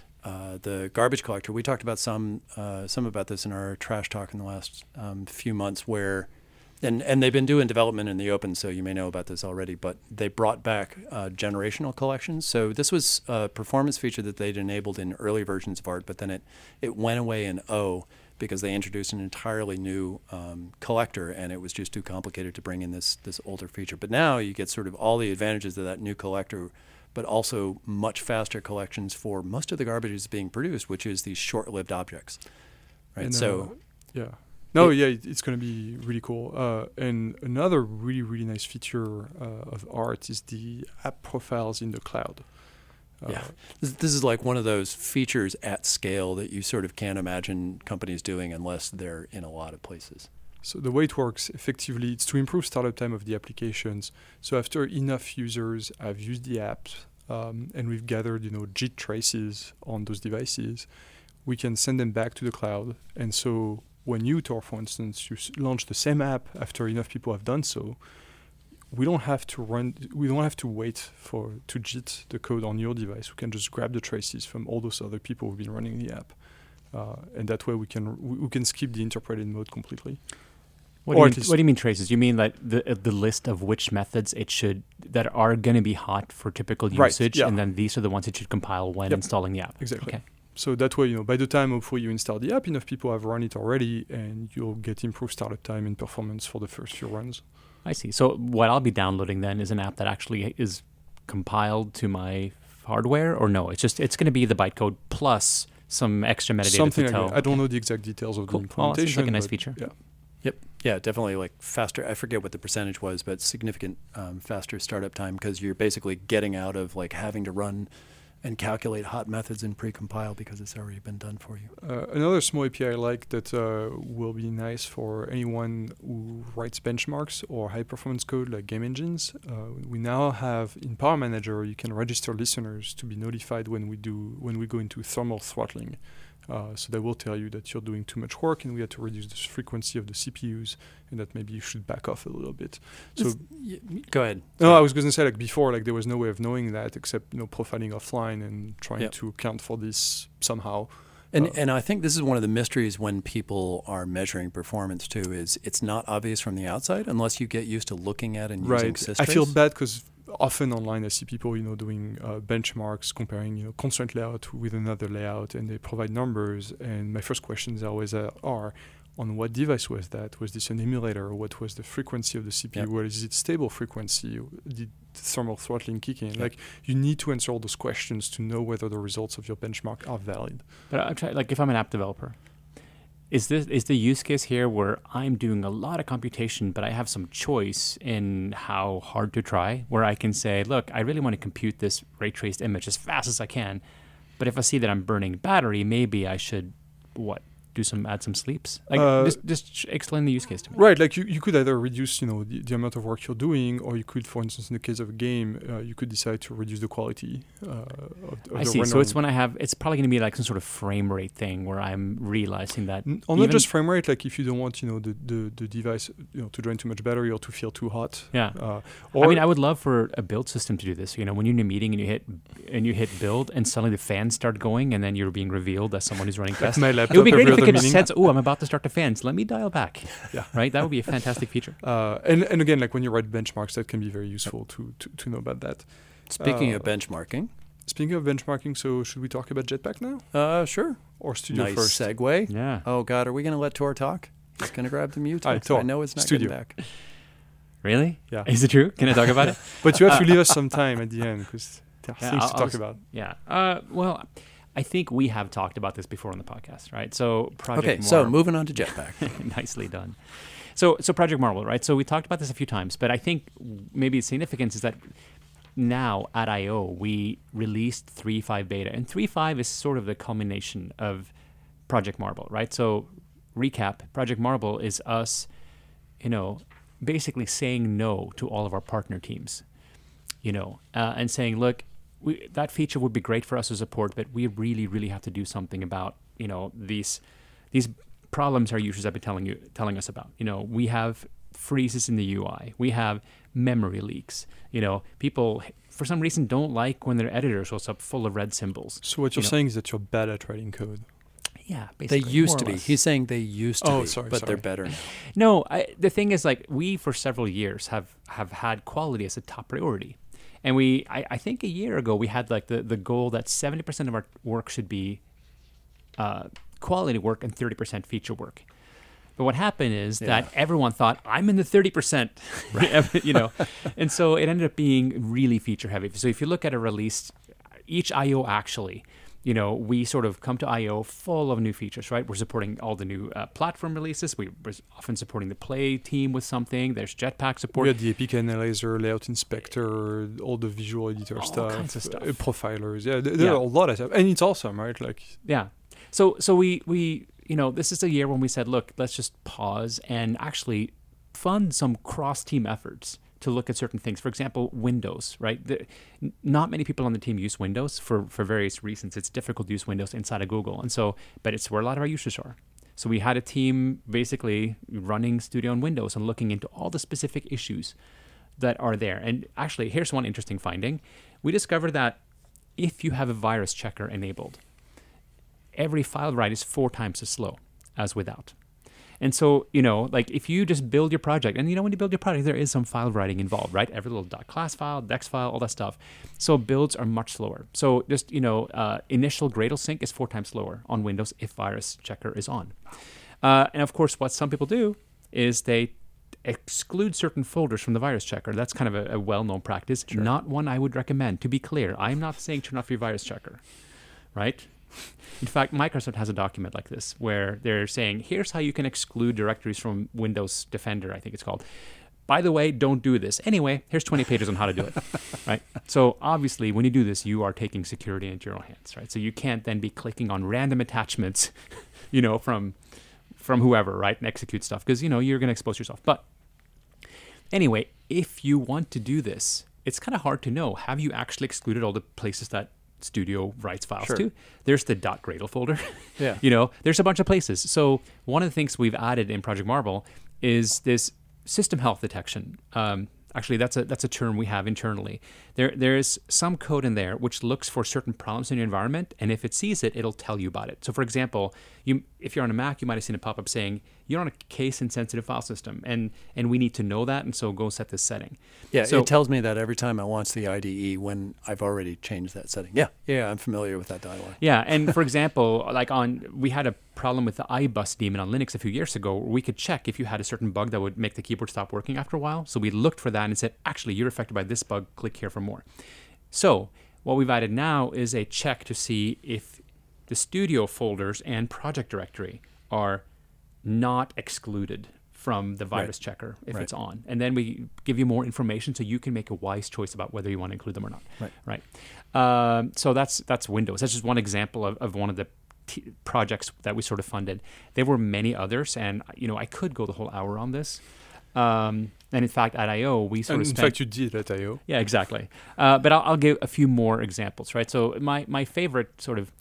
uh, the garbage collector. We talked about some uh, some about this in our trash talk in the last um, few months, where and and they've been doing development in the open, so you may know about this already. But they brought back uh, generational collections. So this was a performance feature that they'd enabled in early versions of Art, but then it it went away in O, because they introduced an entirely new um, collector, and it was just too complicated to bring in this this older feature. But now you get sort of all the advantages of that new collector, but also much faster collections for most of the garbage that's being produced, which is these short-lived objects. Right. And, so uh, yeah. No, yeah, it, it's going to be really cool. Uh, and another really, really nice feature uh, of Art is the app profiles in the cloud. Uh, Yeah. this, this is like one of those features at scale that you sort of can't imagine companies doing unless they're in a lot of places. So the way it works effectively, it's to improve startup time of the applications. So after enough users have used the apps um, and we've gathered, you know, J I T traces on those devices, we can send them back to the cloud. And so when you, Tor, for instance, you s- launch the same app after enough people have done so, we don't have to run. We don't have to wait for to J I T the code on your device. We can just grab the traces from all those other people who've been running the app, uh, and that way we can we, we can skip the interpreted mode completely. What do, Or you at mean, least- what do you mean traces? You mean that the uh, the list of which methods it should that are going to be hot for typical Right, usage, yeah. and then these are the ones it should compile when Yep. installing the app. Exactly. Okay. So that way, you know, by the time hopefully you install the app, enough people have run it already, and you'll get improved startup time and performance for the first few runs. I see. So what I'll be downloading then is an app that actually is compiled to my hardware, or no? It's just it's going to be the bytecode plus some extra metadata Something to like tell. that. I don't Okay. know the exact details of Cool. the Oh, that implementation. seems like a nice but feature. Yeah. Yep. Yeah, definitely like faster. I forget what the percentage was, but significant um, faster startup time, because you're basically getting out of like having to run and calculate hot methods and pre-compile because it's already been done for you. Uh, another small A P I I like that uh, will be nice for anyone who writes benchmarks or high performance code like game engines. Uh, we now have in Power Manager, you can register listeners to be notified when we do when we go into thermal throttling. Uh, so that will tell you that you're doing too much work and we had to reduce the frequency of the C P Us, and that maybe you should back off a little bit. So Y- Go ahead. no, I was going to say like before, like there was no way of knowing that except you know profiling offline and trying Yep. to account for this somehow. And Uh, and I think this is one of the mysteries when people are measuring performance too, is it's not obvious from the outside unless you get used to looking at and using Right. systrace. I feel bad because often online I see people, you know, doing uh, benchmarks, comparing, you know, constraint layout with another layout, and they provide numbers. And my first questions always uh, are, on what device was that? Was this an emulator? What was the frequency of the C P U? Yep. What is it stable frequency? Did thermal throttling kick in? Yep. Like, you need to answer all those questions to know whether the results of your benchmark are valid. But I'm trying, like, if I'm an app developer, is this is the use case here where I'm doing a lot of computation, but I have some choice in how hard to try, where I can say, look, I really want to compute this ray traced image as fast as I can, but if I see that I'm burning battery, maybe I should what? Do some add some sleeps. Like Uh, just just explain the use case to me. Right, like you, you could either reduce, you know, the, the amount of work you're doing, or you could, for instance, in the case of a game, uh, you could decide to reduce the quality uh, of, of I the see. So rendering. it's when I have, it's probably going to be like some sort of frame rate thing where I'm realizing that. N- or not even- just frame rate, like if you don't want, you know, the, the, the device, you know, to drain too much battery or to feel too hot. Yeah. Uh, or I mean, I would love for a build system to do this. You know, when you're in a meeting and you hit and you hit build, and suddenly the fans start going, and then you're being revealed as someone who's running tests. my It laptop would be great every if it other could meeting. sense, oh, I'm about to start the fans. Let me dial back. Yeah. Right? That would be a fantastic feature. Uh, and, and again, like when you write benchmarks, that can be very useful to, to, to know about that. Speaking Uh, of benchmarking, Speaking of benchmarking, so should we talk about Jetpack now? uh, sure. Or Studio Nice first? segue. Yeah. Oh God, are we going to let Tor talk? He's going to grab the mute. Alright, Tor, I know it's not Studio. getting back. Really? Yeah. Is it true? Can I talk about it? But you have to leave us some time at the end because there are Yeah, things I'll- to I'll talk s- about. Yeah. Uh, well, I think we have talked about this before on the podcast, right? So Project Okay, so Marble- moving on to Jetpack. Nicely done. So, so Project Marble, right? So we talked about this a few times, but I think maybe its significance is that now at I O we released three point five beta, and three point five is sort of the culmination of Project Marble, right? So recap: Project Marble is us, you know, basically saying no to all of our partner teams, you know, uh, and saying, look, we, that feature would be great for us to support, but we really, really have to do something about, you know, these these problems our users have been telling you telling us about. You know, we have freezes in the U I. We have memory leaks. You know, people for some reason don't like when their editor shows up full of red symbols. So what you're You know- saying is that you're bad at writing code. Yeah, They basically. used more to or be. less. He's saying they used to Oh, be, sorry, but sorry. they're better now. No, I, the thing is, like, we for several years have have had quality as a top priority, and we, I, I think, a year ago we had like the the goal that seventy percent of our work should be uh, quality work and thirty percent feature work. But what happened is Yeah. that everyone thought I'm in the thirty percent, you know, and so it ended up being really feature heavy. So if you look at a release, each I O actually, you know, we sort of come to I O full of new features, right? We're supporting all the new uh, platform releases. We, we're often supporting the Play team with something. There's Jetpack support. We had the Epic Analyzer, Layout Inspector, all the visual editor All stuff, kinds of stuff. uh, profilers. Yeah, th- there Yeah. are a lot of stuff, and it's awesome, right? Like, Yeah. So so we we you know, this is a year when we said, look, let's just pause and actually fund some cross-team efforts to look at certain things. For example, Windows, right? The, n- not many people on the team use Windows for, for various reasons. It's difficult to use Windows inside of Google. And so, but it's where a lot of our users are. So we had a team basically running Studio on Windows and looking into all the specific issues that are there. And actually, here's one interesting finding. We discovered that if you have a virus checker enabled, every file write is four times as slow as without. And so, you know, like if you just build your project, and you know, when you build your project, there is some file writing involved, right? Every little .class file, dex file, all that stuff. So builds are much slower. So just, you know, uh, initial Gradle sync is four times slower on Windows if virus checker is on. Uh, and of course, what some people do is they exclude certain folders from the virus checker. That's kind of a, a well-known practice. Sure. Not one I would recommend. To be clear, I'm not saying turn off your virus checker, right? In fact, Microsoft has a document like this where they're saying, here's how you can exclude directories from Windows Defender, I think it's called. By the way, don't do this. Anyway, here's twenty pages on how to do it, right? So obviously, when you do this, you are taking security into your own hands, right? So you can't then be clicking on random attachments, you know, from from whoever, right, and execute stuff because, you know, you're going to expose yourself. But anyway, if you want to do this, it's kind of hard to know. Have you actually excluded all the places that Studio writes files Sure. to? There's the .gradle folder. Yeah. You know, there's a bunch of places. So one of the things we've added in Project Marble is this system health detection. Um, Actually, that's a that's a term we have internally. There there is some code in there which looks for certain problems in your environment, and if it sees it, it'll tell you about it. So, for example, you if you're on a Mac, you might have seen a pop-up saying you're on a case-insensitive file system, and and we need to know that, and so go set this setting. Yeah, so, it tells me that every time I launch the I D E when I've already changed that setting. Yeah, yeah, I'm familiar with that dialog. Yeah, and for example, like on we had a problem with the iBus daemon on Linux a few years ago, where we could check if you had a certain bug that would make the keyboard stop working after a while. So we looked for that and said, actually, you're affected by this bug. Click here for more. So what we've added now is a check to see if the studio folders and project directory are not excluded from the virus right. checker if right. it's on. And then we give you more information so you can make a wise choice about whether you want to include them or not. Right. Right. Um, so that's that's Windows. That's just one example of, of one of the t- projects that we sort of funded. There were many others, and you know I could go the whole hour on this. Um, and in fact, at I O, we sort and of in spent... fact, you did at I O. Yeah, exactly. Uh, but I'll, I'll give a few more examples, right? So my, my favorite sort of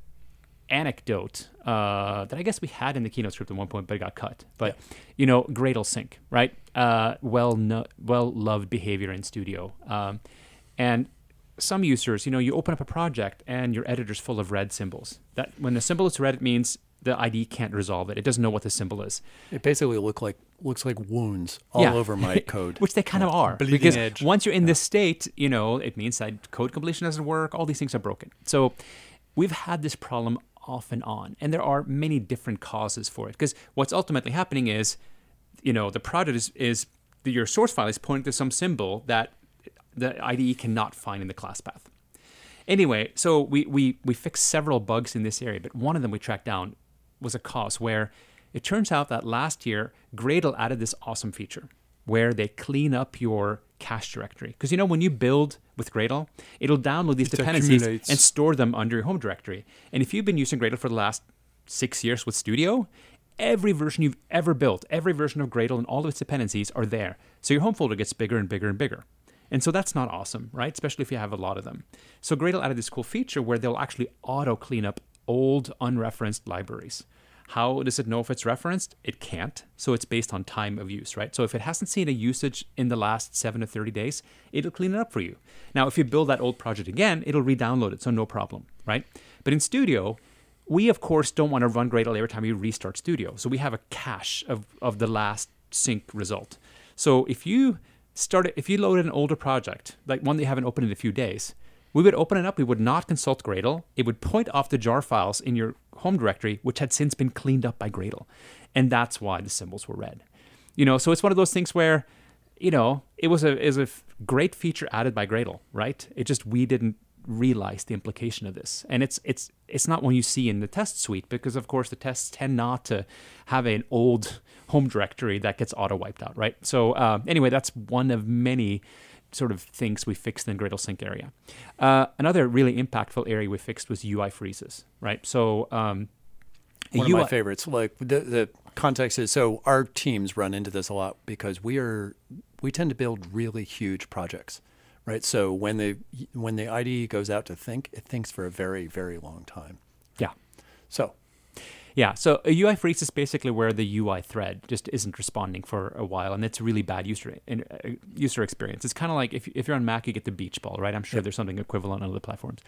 anecdote uh, that I guess we had in the Keynote script at one point, but it got cut. But, yeah. you know, Gradle sync, right? Uh, well no, well-loved behavior in Studio. Um, and some users, you know, you open up a project and your editor's full of red symbols. That when the symbol is red, it means the I D E can't resolve it. It doesn't know what the symbol is. It basically look like looks like wounds all yeah. over my code. Which they kind yeah. of are. Bleeding because edge. once you're in yeah. this state, you know, it means that code completion doesn't work. All these things are broken. So we've had this problem off and on. And there are many different causes for it. Because what's ultimately happening is, you know, the project is, is your source file is pointing to some symbol that the I D E cannot find in the class path. Anyway, so we, we, we fixed several bugs in this area, but one of them we tracked down was a cause where it turns out that last year, Gradle added this awesome feature where they clean up your cache directory. Because, you know, when you build with Gradle, it'll download these It dependencies accumulates. and store them under your home directory. And if you've been using Gradle for the last six years with Studio, every version you've ever built, every version of Gradle and all of its dependencies are there. So your home folder gets bigger and bigger and bigger. And so that's not awesome, right? Especially if you have a lot of them. So Gradle added this cool feature where they'll actually auto clean up old unreferenced libraries. How does it know if it's referenced? It can't. So it's based on time of use, right? So if it hasn't seen a usage in the last seven to thirty days, it'll clean it up for you. Now, if you build that old project again, it'll re-download it, so no problem, right? But in Studio, we, of course, don't want to run Gradle every time you restart Studio. So we have a cache of, of the last sync result. So if you start, if you loaded an older project, like one that you haven't opened in a few days, we would open it up, we would not consult Gradle. It would point off the jar files in your home directory, which had since been cleaned up by Gradle. And that's why the symbols were red. You know, so it's one of those things where, you know, it was a, it was a great feature added by Gradle, right? It just, we didn't realize the implication of this. And it's it's it's not one you see in the test suite, because of course the tests tend not to have an old home directory that gets auto-wiped out, right? So uh, anyway, that's one of many sort of things we fixed in the Gradle sync area. Uh, another really impactful area we fixed was U I freezes, right? So um, one U I of my favorites. Like the the context is, so our teams run into this a lot because we are we tend to build really huge projects, right? So when the when the I D E goes out to think, it thinks for a very very long time. Yeah. So. Yeah, so a U I freeze is basically where the U I thread just isn't responding for a while, and it's a really bad user uh, user experience. It's kind of like if if you're on Mac, you get the beach ball, right? I'm sure yep. there's something equivalent on other platforms.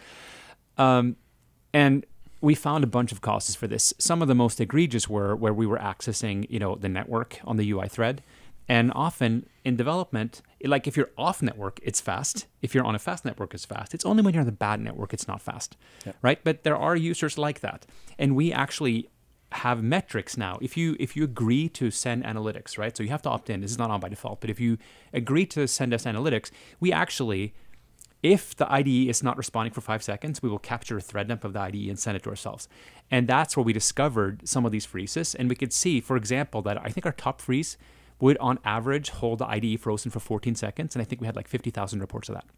Um, and we found a bunch of causes for this. Some of the most egregious were where we were accessing, you know, the network on the U I thread, and often in development, like if you're off network, it's fast. If you're on a fast network, it's fast. It's only when you're on the bad network, it's not fast, yep. right? But there are users like that, and we actually have metrics now. If you if you agree to send analytics, right? So you have to opt in. This is not on by default, but if you agree to send us analytics, we actually, if the I D E is not responding for five seconds, we will capture a thread dump of the I D E and send it to ourselves. And that's where we discovered some of these freezes. And we could see, for example, that I think our top freeze would on average hold the I D E frozen for fourteen seconds. And I think we had like fifty thousand reports of that.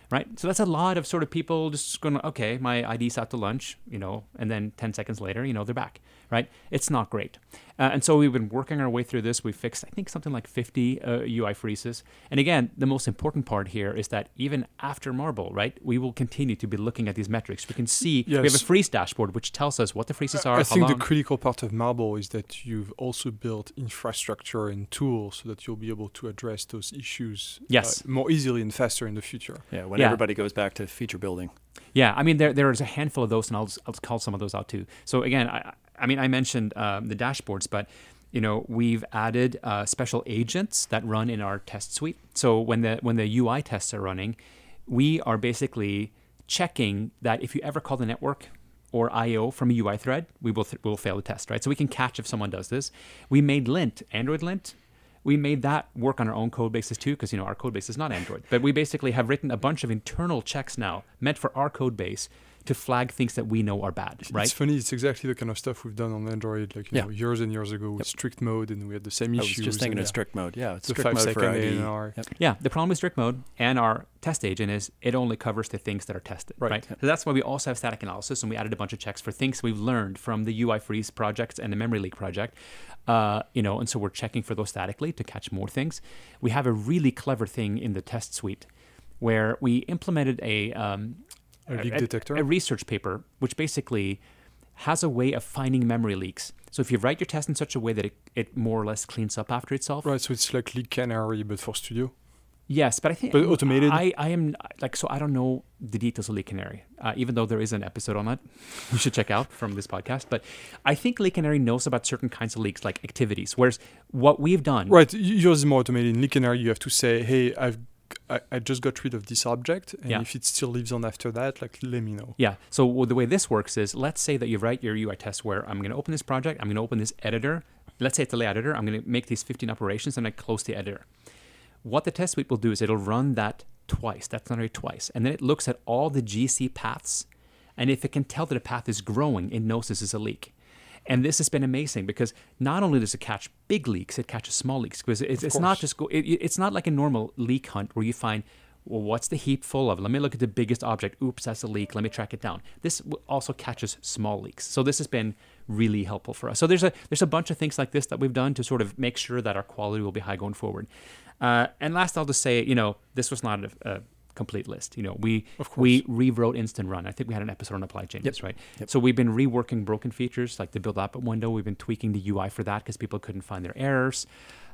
right? So that's a lot of sort of people just going, okay, my I D's out to lunch, you know, and then ten seconds later, you know, they're back, right? It's not great. Uh, and so we've been working our way through this. We fixed, I think, something like fifty uh, U I freezes. And again, the most important part here is that even after Marble, right, we will continue to be looking at these metrics. We can see, Yes. we have a freeze dashboard, which tells us what the freezes are, I how think long. the critical part of Marble is that you've also built infrastructure and tools so that you'll be able to address those issues Yes. uh, more easily and faster in the future. Yeah, when Yeah. everybody goes back to feature building. Yeah, I mean, there there is a handful of those, and I'll, I'll call some of those out too. So again, I, I mean, I mentioned um, the dashboards, but you know, we've added uh, special agents that run in our test suite. So when the when the U I tests are running, we are basically checking that if you ever call the network or I O from a U I thread, we will th- will fail the test, right? So we can catch if someone does this. We made Lint, Android Lint. We made that work on our own code bases too, because you know our code base is not Android. But we basically have written a bunch of internal checks now meant for our code base to flag things that we know are bad, right? It's funny. It's exactly the kind of stuff we've done on Android, like you Yeah. know, years and years ago with Yep. strict mode, and we had the same I was issues. just thinking and of strict mode. Yeah, it's the strict five mode for second I D. A N R. Yep. Yeah, the problem with strict mode and our test agent is it only covers the things that are tested, Right. right? So that's why we also have static analysis, and we added a bunch of checks for things we've learned from the U I freeze projects and the memory leak project. Uh, you know, and so we're checking for those statically to catch more things. We have a really clever thing in the test suite where we implemented a um, A leak detector. a research paper which basically has a way of finding memory leaks. So if you write your test in such a way that it, it more or less cleans up after itself. Right, so it's like Leak Canary, but for Studio. Yes, but I think But automated? I, I am like so I don't know the details of Leak Canary, uh, even though there is an episode on that you should check out from this podcast. But I think Leak Canary knows about certain kinds of leaks, like activities. Whereas what we've done, Right, y- yours is more automated. In Leak Canary, you have to say, "Hey, I've I, I just got rid of this object, and Yeah. if it still lives on after that, like let me know." Yeah. So well, the way this works is, let's say that you write your U I test where I'm going to open this project, I'm going to open this editor. Let's say it's a layout editor. I'm going to make these fifteen operations, and I close the editor. What the test suite will do is it'll run that twice. That's not twice, and then it looks at all the G C paths, and if it can tell that a path is growing, it knows this is a leak. And this has been amazing because not only does it catch big leaks, it catches small leaks. Because it's, it's not course. just go, it, it's not like a normal leak hunt where you find, well, what's the heap full of? Let me look at the biggest object. Oops, that's a leak. Let me track it down. This w- also catches small leaks. So this has been really helpful for us. So there's a there's a bunch of things like this that we've done to sort of make sure that our quality will be high going forward. Uh, and last, I'll just say, you know, this was not a, a complete list. You know, we Of course. we rewrote Instant Run. I think we had an episode on apply changes, right? Yep. So we've been reworking broken features like the build output window. We've been tweaking the U I for that because people couldn't find their errors.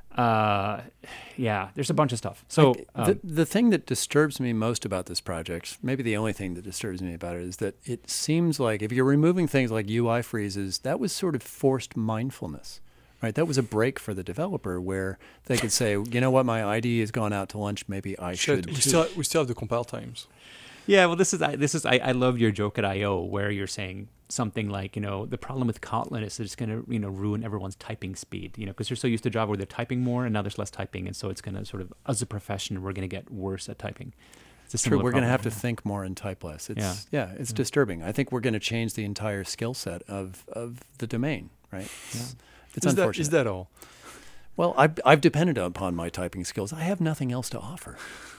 Uh, yeah, there's a bunch of stuff. So Like, um, the, the thing that disturbs me most about this project, maybe the only thing that disturbs me about it, is that it seems like if you're removing things like U I freezes, that was sort of forced mindfulness, right? That was a break for the developer where they could say, you know what, my I D has gone out to lunch, maybe I Shit, should. we too." still we still have the compile times. yeah, well, this is I- this is I, I love your joke at I O where you're saying something like, you know, the problem with Kotlin is that it's going to, you know, ruin everyone's typing speed, you know, because you're so used to Java where they're typing more and now there's less typing. And so it's going to sort of, as a profession, we're going to get worse at typing. It's a True, similar we're going to have to problem. think more and type less. It's, Yeah. yeah. it's Yeah. disturbing. I think we're going to change the entire skill set of, of the domain, right? Yeah. It's, it's is that unfortunate. is that all? Well, I've, I've depended upon my typing skills. I have nothing else to offer.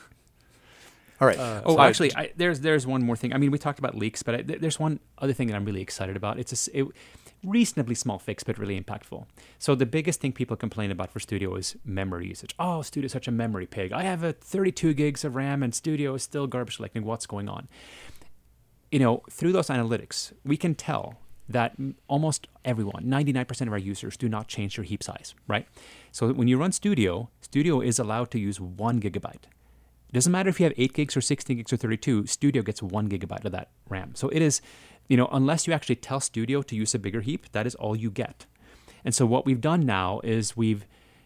All right. Uh, Oh, so- actually, I, there's there's one more thing. I mean, we talked about leaks, but I, th- there's one other thing that I'm really excited about. It's a s- it, reasonably small fix, but really impactful. So the biggest thing people complain about for Studio is memory usage. Oh, Studio is such a memory pig. I have a thirty-two gigs of RAM, and Studio is still garbage collecting. What's going on? You know, through those analytics, we can tell that m- almost everyone, ninety-nine percent of our users, do not change their heap size, right? So when you run Studio, Studio is allowed to use one gigabyte. It doesn't matter if you have eight gigs or sixteen gigs or thirty-two, Studio gets one gigabyte of that RAM. So it is, you know, unless you actually tell Studio to use a bigger heap, that is all you get. And so what we've done now is we've,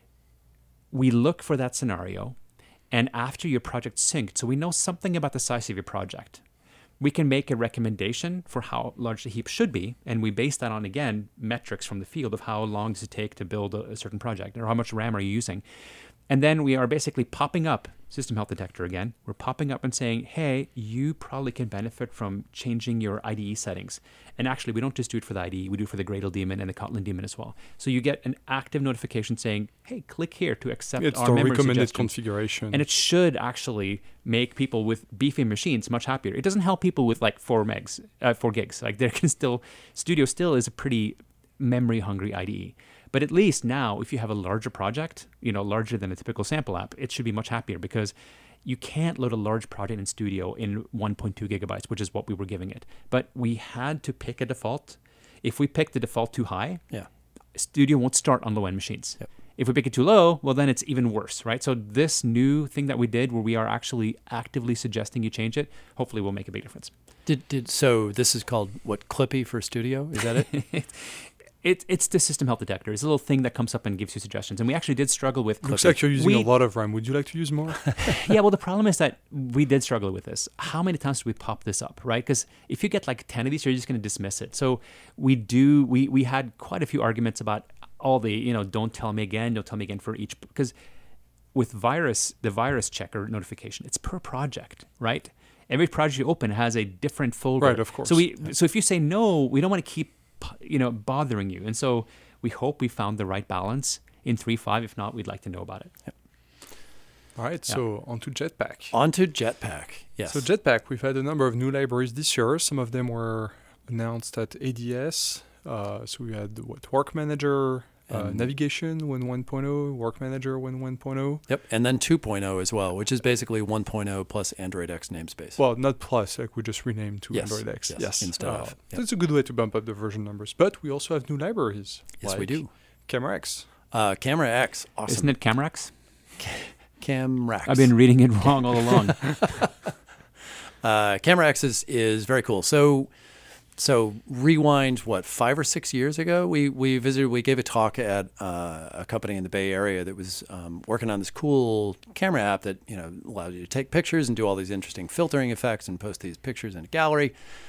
we look for that scenario, and after your project synced, so we know something about the size of your project, we can make a recommendation for how large the heap should be, and we base that on, again, metrics from the field of how long does it take to build a, a certain project, or how much RAM are you using. And then we are basically popping up System Health Detector again, we're popping up and saying, hey, you probably can benefit from changing your I D E settings. And actually, we don't just do it for the I D E, we do it for the Gradle daemon and the Kotlin daemon as well. So you get an active notification saying, hey, click here to accept It's our the memory recommended suggestions. configuration. And it should actually make people with beefy machines much happier. It doesn't help people with like four megs, uh, four gigs. Like there can still, Studio still is a pretty memory-hungry I D E. But at least now, if you have a larger project, you know, larger than a typical sample app, it should be much happier because you can't load a large project in Studio in one point two gigabytes, which is what we were giving it. But we had to pick a default. If we pick the default too high, Yeah. Studio won't start on low-end machines. Yep. If we pick it too low, well, then it's even worse, right? So this new thing that we did where we are actually actively suggesting you change it, hopefully will make a big difference. Did did so? This is called what? Clippy for Studio? Is that it? It, it's the System Health Detector. It's a little thing that comes up and gives you suggestions. And we actually did struggle with Looks Clippy. like you're using we, a lot of RAM. Would you like to use more? Yeah, well, the problem is that we did struggle with this. How many times do we pop this up, right? Because if you get like ten of these, you're just going to dismiss it. So we do, we we had quite a few arguments about all the, you know, don't tell me again, don't tell me again for each, because with virus, the virus checker notification, it's per project, right? Every project you open has a different folder. Right, of course. So we, so if you say no, we don't want to keep, you know, bothering you. And so we hope we found the right balance in three point five. If not, we'd like to know about it. Yep. All right, Yeah. so on to Jetpack. Onto Jetpack. Yes. So Jetpack, we've had a number of new libraries this year. Some of them were announced at A D S. Uh, so we had what Work Manager, uh, And- Navigation when one point oh, Work Manager when one point oh. Yep. And then two point oh as well, which is basically one point oh plus Android X namespace. Well, not plus, like we just renamed to Yes, Android X. yes, instead Uh, of, yep. That's a good way to bump up the version numbers. But we also have new libraries. Yes, we like do. Camera X. Uh, Camera X. Awesome. Isn't it Camrax? Camera X. I've been reading it wrong all along. Uh, Camera X is, is very cool. So, so rewind what five or six years ago, we we visited. We gave a talk at uh, a company in the Bay Area that was um, working on this cool camera app that you know allowed you to take pictures and do all these interesting filtering effects and post these pictures in a gallery.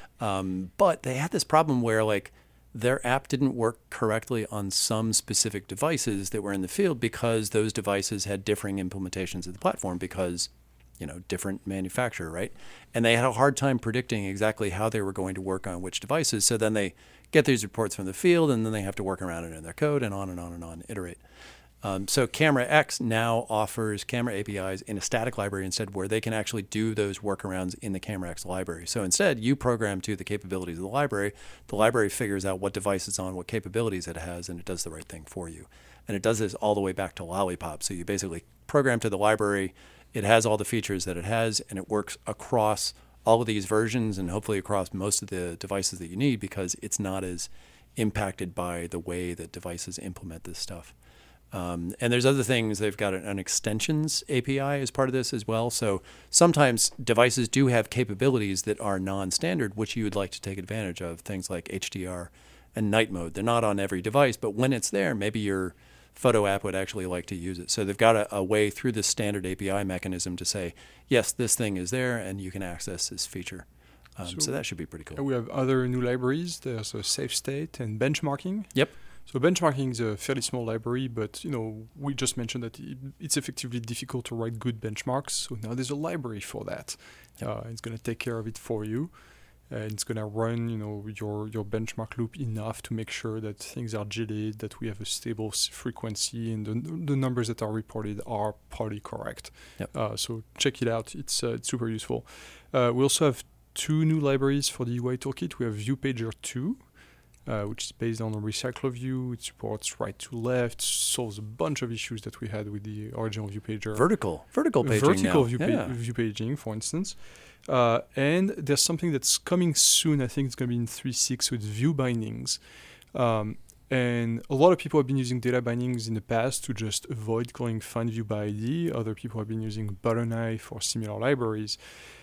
Um, but they had this problem where like their app didn't work correctly on some specific devices that were in the field because those devices had differing implementations of the platform because, you know, different manufacturer, right? And they had a hard time predicting exactly how they were going to work on which devices. So then they get these reports from the field and then they have to work around it in their code and on and on and on, iterate. Um, so Camera X now offers camera A P Is in a static library instead where they can actually do those workarounds in the Camera X library. So instead, you program to the capabilities of the library. The library figures out what device it's on, what capabilities it has, and it does the right thing for you. And it does this all the way back to Lollipop. So you basically program to the library. It has all the features that it has, and it works across all of these versions and hopefully across most of the devices that you need because it's not as impacted by the way that devices implement this stuff. Um, and there's other things. They've got an, an extensions A P I as part of this as well. So sometimes devices do have capabilities that are non-standard, which you would like to take advantage of, things like H D R and night mode. They're not on every device, but when it's there, maybe your photo app would actually like to use it. So they've got a, a way through this standard A P I mechanism to say, yes, this thing is there, and you can access this feature. Um, so, So- that should be pretty cool. And we have other new libraries. There's a safe state and benchmarking. Yep. So benchmarking is a fairly small library, but you know we just mentioned that it, it's effectively difficult to write good benchmarks. So now there's a library for that. Yep. Uh, it's going to take care of it for you, and it's going to run you know your your benchmark loop enough to make sure that things are jitted, that we have a stable s- frequency, and the, the numbers that are reported are probably correct. Yep. Uh, so check it out. It's uh, it's super useful. Uh, we also have two new libraries for the U I toolkit. We have ViewPager two. Uh, which is based on a recycler view. It supports right to left, solves a bunch of issues that we had with the original view pager. Vertical. Vertical paging Vertical now. view, pa- Yeah. view paging, for instance. Uh, and there's something that's coming soon. I think it's going to be in three point six with view bindings. Um, and a lot of people have been using data bindings in the past to just avoid calling find view by I D. Other people have been using Butterknife or similar libraries.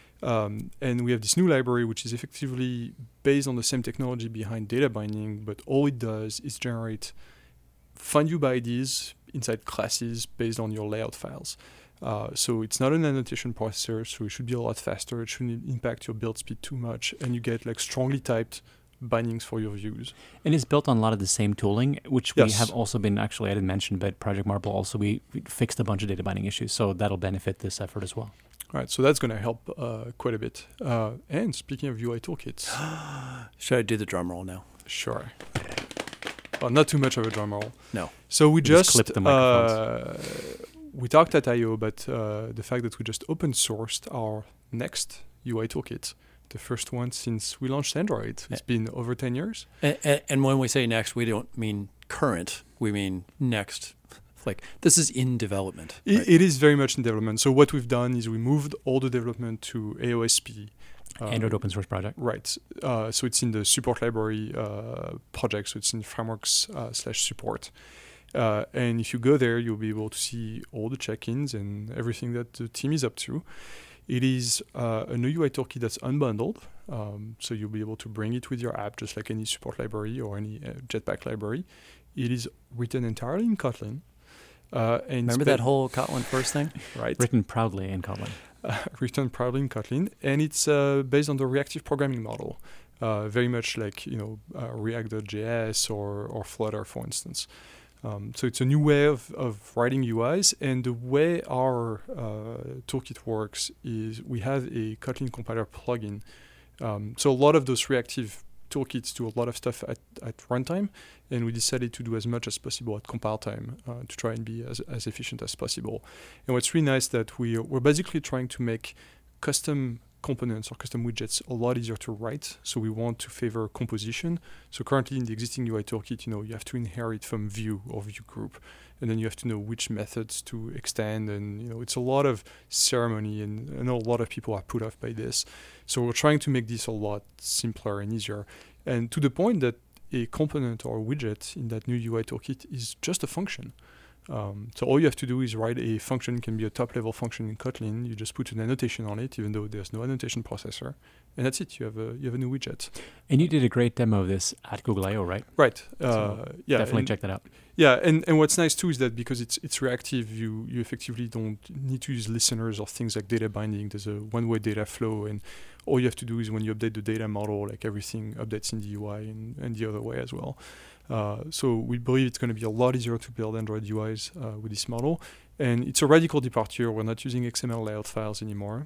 Um, and we have this new library, which is effectively based on the same technology behind data binding, but all it does is generate find view by I Ds inside classes based on your layout files. Uh, so it's not an annotation processor, so it should be a lot faster. It shouldn't impact your build speed too much, and you get like strongly typed bindings for your views. And it's built on a lot of the same tooling, which we Yes. have also been, actually, I didn't mention, but Project Marble also, we, we fixed a bunch of data binding issues. So that'll benefit this effort as well. All right, so that's going to help uh, quite a bit. Uh, and speaking of U I toolkits, Should I do the drum roll now? sure. Well, not too much of a drum roll. No. So we You just just, clip the uh, we talked at I O about uh, the fact that we just open sourced our next U I toolkit, the first one since we launched Android. It's Yeah. been over ten years. And, and, and when we say next, we don't mean current. We mean next. Like, this is in development. I- right? It is very much in development. So what we've done is we moved all the development to A O S P. uh, Android open source project. Right. Uh, so it's in the support library uh, project. So it's in frameworks uh, slash support. Uh, and if you go there, you'll be able to see all the check-ins and everything that the team is up to. It is uh, a new U I toolkit that's unbundled. Um, so you'll be able to bring it with your app, just like any support library or any uh, Jetpack library. It is written entirely in Kotlin. Uh, and Remember spe- that whole Kotlin first thing? right? Written proudly in Kotlin. Uh, written proudly in Kotlin, and it's uh, based on the reactive programming model, uh, very much like you know uh, React.js or or Flutter, for instance. Um, so it's a new way of, of writing U Is, and the way our uh, toolkit works is we have a Kotlin compiler plugin. Um, so a lot of those reactive toolkits do a lot of stuff at, at runtime, and we decided to do as much as possible at compile time uh, to try and be as, as efficient as possible. And what's really nice that we we're basically trying to make custom components or custom widgets a lot easier to write. So we want to favor composition. So currently in the existing U I toolkit, you know, you have to inherit from view or view group, and then you have to know which methods to extend, and you know, it's a lot of ceremony, and I know a lot of people are put off by this. So we're trying to make this a lot simpler and easier, and to the point that a component or a widget in that new U I toolkit is just a function. Um, so all you have to do is write a function. It can be a top-level function in Kotlin. You just put an annotation on it, even though there's no annotation processor, and that's it. You have a you have a new widget. And you did a great demo of this at Google I O, right? Right. So Uh, yeah. Definitely and- check that out. Yeah, and, and what's nice too is that because it's it's reactive, you you effectively don't need to use listeners or things like data binding. There's a one-way data flow, and all you have to do is when you update the data model, like everything updates in the U I and, and the other way as well. Uh, so we believe it's going to be a lot easier to build Android U Is uh, with this model, and it's a radical departure. We're not using X M L layout files anymore.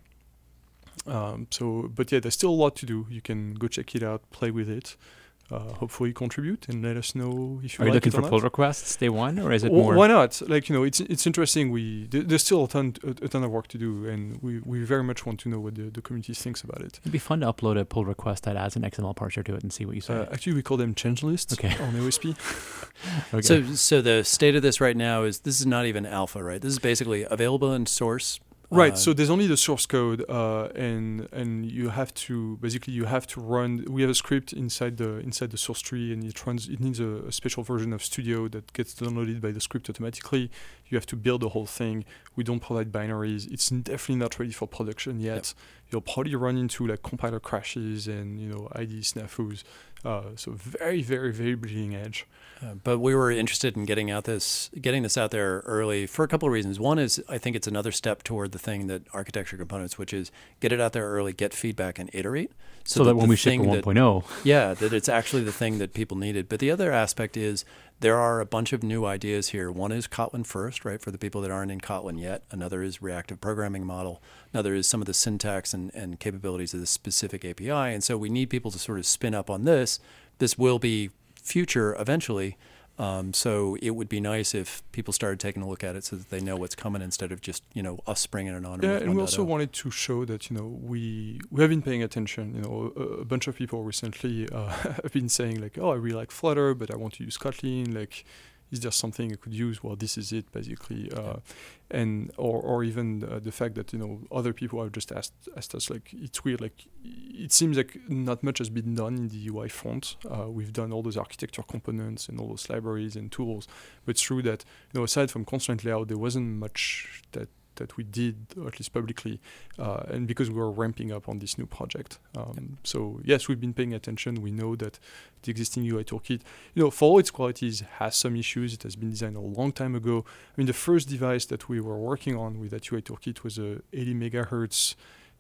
Um, so, but yeah, there's still a lot to do. You can go check it out, play with it. Uh, hopefully contribute and let us know if you Are you like looking it for or not. pull requests day one, or is it Well, more? why not? Like you know, it's it's interesting. We th- there's still a ton a, a ton of work to do, and we, we very much want to know what the, the community thinks about it. It'd be fun to upload a pull request that adds an X M L parser to it and see what you say. Uh, actually, we call them change lists Okay. on A O S P. Okay. So, so the state of this right now is this is not even alpha, right? This is basically available in source. Right. Uh, So there's only the source code, uh, and and you have to basically you have to run. We have a script inside the inside the source tree, and it runs. It needs a, a special version of Studio that gets downloaded by the script automatically. You have to build the whole thing. We don't provide binaries. It's definitely not ready for production yet. You'll probably run into like compiler crashes and you know I D E snafus. Uh, so very very very bleeding edge. Uh, but we were interested in getting out this, getting this out there early for a couple of reasons. One is I think it's another step toward the thing that architecture components, which is get it out there early, get feedback, and iterate. so, that, when the we ship a thing that- one point oh, yeah, that it's actually the thing that people needed. But the other aspect is there are a bunch of new ideas here. One is Kotlin first, right, for the people that aren't in Kotlin yet. Another is reactive programming model. Another is some of the syntax and, and capabilities of the specific A P I. And so we need people to sort of spin up on this. This will be future eventually. Um, so it would be nice if people started taking a look at it so that they know what's coming instead of just, you know, us springing it on. Yeah, with and we also one point oh. wanted to show that you know we we have been paying attention. You know, a, a bunch of people recently uh, have been saying like, "Oh, I really like Flutter, but I want to use Kotlin. Like, is there something I could use?" Well, this is it basically, uh, and or or even uh, the fact that you know other people have just asked asked us like, it's weird. Like, it seems like not much has been done in the U I front. Uh, we've done all those architecture components and all those libraries and tools, but it's true that you know aside from constraint layout, there wasn't much that. that we did, or at least publicly, uh, and because we were ramping up on this new project. Um, Yep. So yes, we've been paying attention. We know that the existing U I toolkit, you know, for all its qualities, has some issues. It has been designed a long time ago. I mean, the first device that we were working on with that U I toolkit was a eighty megahertz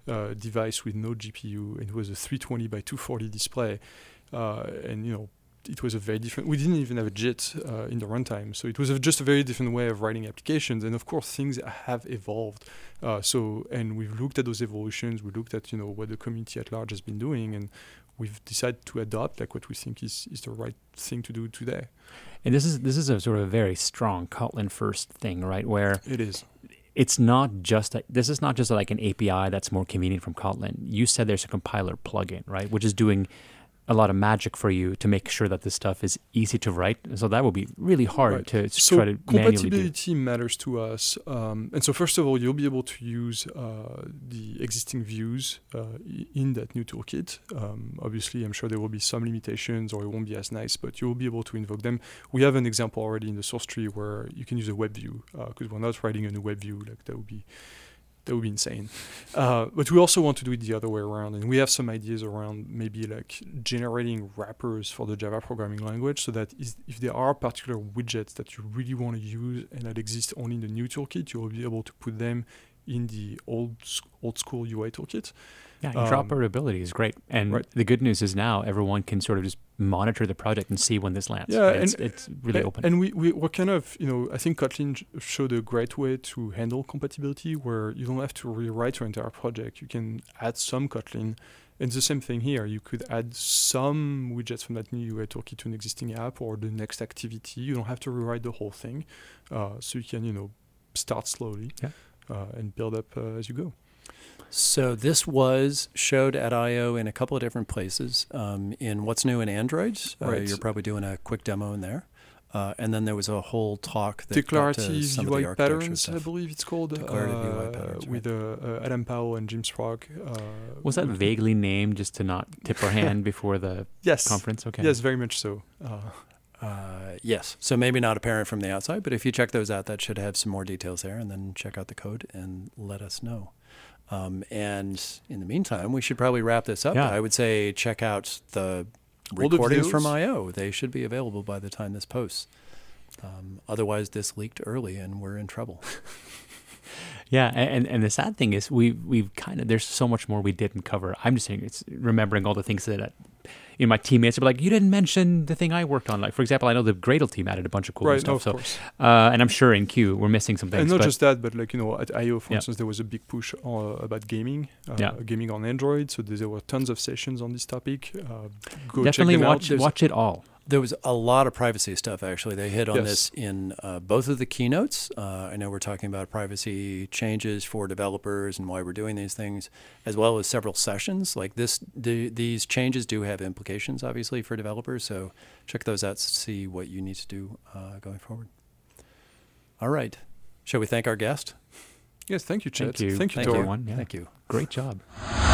uh, device with no G P U, and it was a three twenty by two forty display, uh, and you know. It was a very different. We didn't even have a JIT uh, in the runtime, so it was a, just a very different way of writing applications. And of course, things have evolved. Uh, so, and we've looked at those evolutions. We looked at you know what the community at large has been doing, and we've decided to adopt like what we think is, is the right thing to do today. And this is this is a sort of very strong Kotlin first thing, right? Where it is. It's not just a, this is not just like an A P I that's more convenient from Kotlin. You said there's a compiler plugin, right, which is doing a lot of magic for you to make sure that this stuff is easy to write. So that will be really hard right. to, to so try to manually do. Compatibility matters to us. Um, and so first of all, you'll be able to use uh, the existing views uh, in that new toolkit. Um, obviously, I'm sure there will be some limitations or it won't be as nice, but you'll be able to invoke them. We have an example already in the source tree where you can use a web view because uh, we're not writing a new web view. Like that would be That would be insane. Uh, but we also want to do it the other way around. And we have some ideas around maybe like generating wrappers for the Java programming language so that is, if there are particular widgets that you really want to use and that exist only in the new toolkit, you'll be able to put them in the old old school U I toolkit. Yeah, interoperability um, is great. And right. the good news is now everyone can sort of just monitor the project and see when this lands. Yeah, right? and it's, it's really and, open. And we, we, we're kind of, you know, I think Kotlin showed a great way to handle compatibility where you don't have to rewrite your entire project. You can add some Kotlin. And the same thing here. You could add some widgets from that new U I toolkit to an existing app or the next activity. You don't have to rewrite the whole thing. Uh, so you can, you know, start slowly yeah. uh, and build up uh, as you go. So this was showed at I O in a couple of different places. Um, in What's New in Android, uh, right. you're probably doing a quick demo in there. Uh, and then there was a whole talk that Declarative some U I of the patterns, stuff. I believe it's called. Declarative uh, U I patterns, with right. uh, uh, Adam Powell and Jim Sprague. Uh, was that vaguely named just to not tip our hand before the yes. conference? Okay. Yes, very much so. Uh, Uh, yes. So maybe not apparent from the outside, but if you check those out, that should have some more details there. And then check out the code and let us know. Um, and in the meantime, we should probably wrap this up. Yeah. I would say check out the All the recordings videos. from I O. They should be available by the time this posts. Um, otherwise, this leaked early and we're in trouble. Yeah, and and the sad thing is we we've kind of there's so much more we didn't cover. I'm just saying it's remembering all the things that uh, you know, my teammates are like, you didn't mention the thing I worked on. Like for example, I know the Gradle team added a bunch of cool right, stuff. no, of so, course. uh, and I'm sure in Q we're missing some things. And not but just that, but like you know, at I O, for yeah. instance, there was a big push uh, about gaming, uh, yeah. gaming on Android. So there were tons of sessions on this topic. Uh, go Definitely check them watch out. watch it all. There was a lot of privacy stuff, actually. They hit on Yes. this in uh, both of the keynotes. Uh, I know we're talking about privacy changes for developers and why we're doing these things, as well as several sessions. Like this, the, these changes do have implications, obviously, for developers. So check those out to see what you need to do uh, going forward. All right. Shall we thank our guest? Yes, thank you, Chet. Thank you. Thank you, Thank Tor. you. Everyone. Yeah. Thank you. Great job.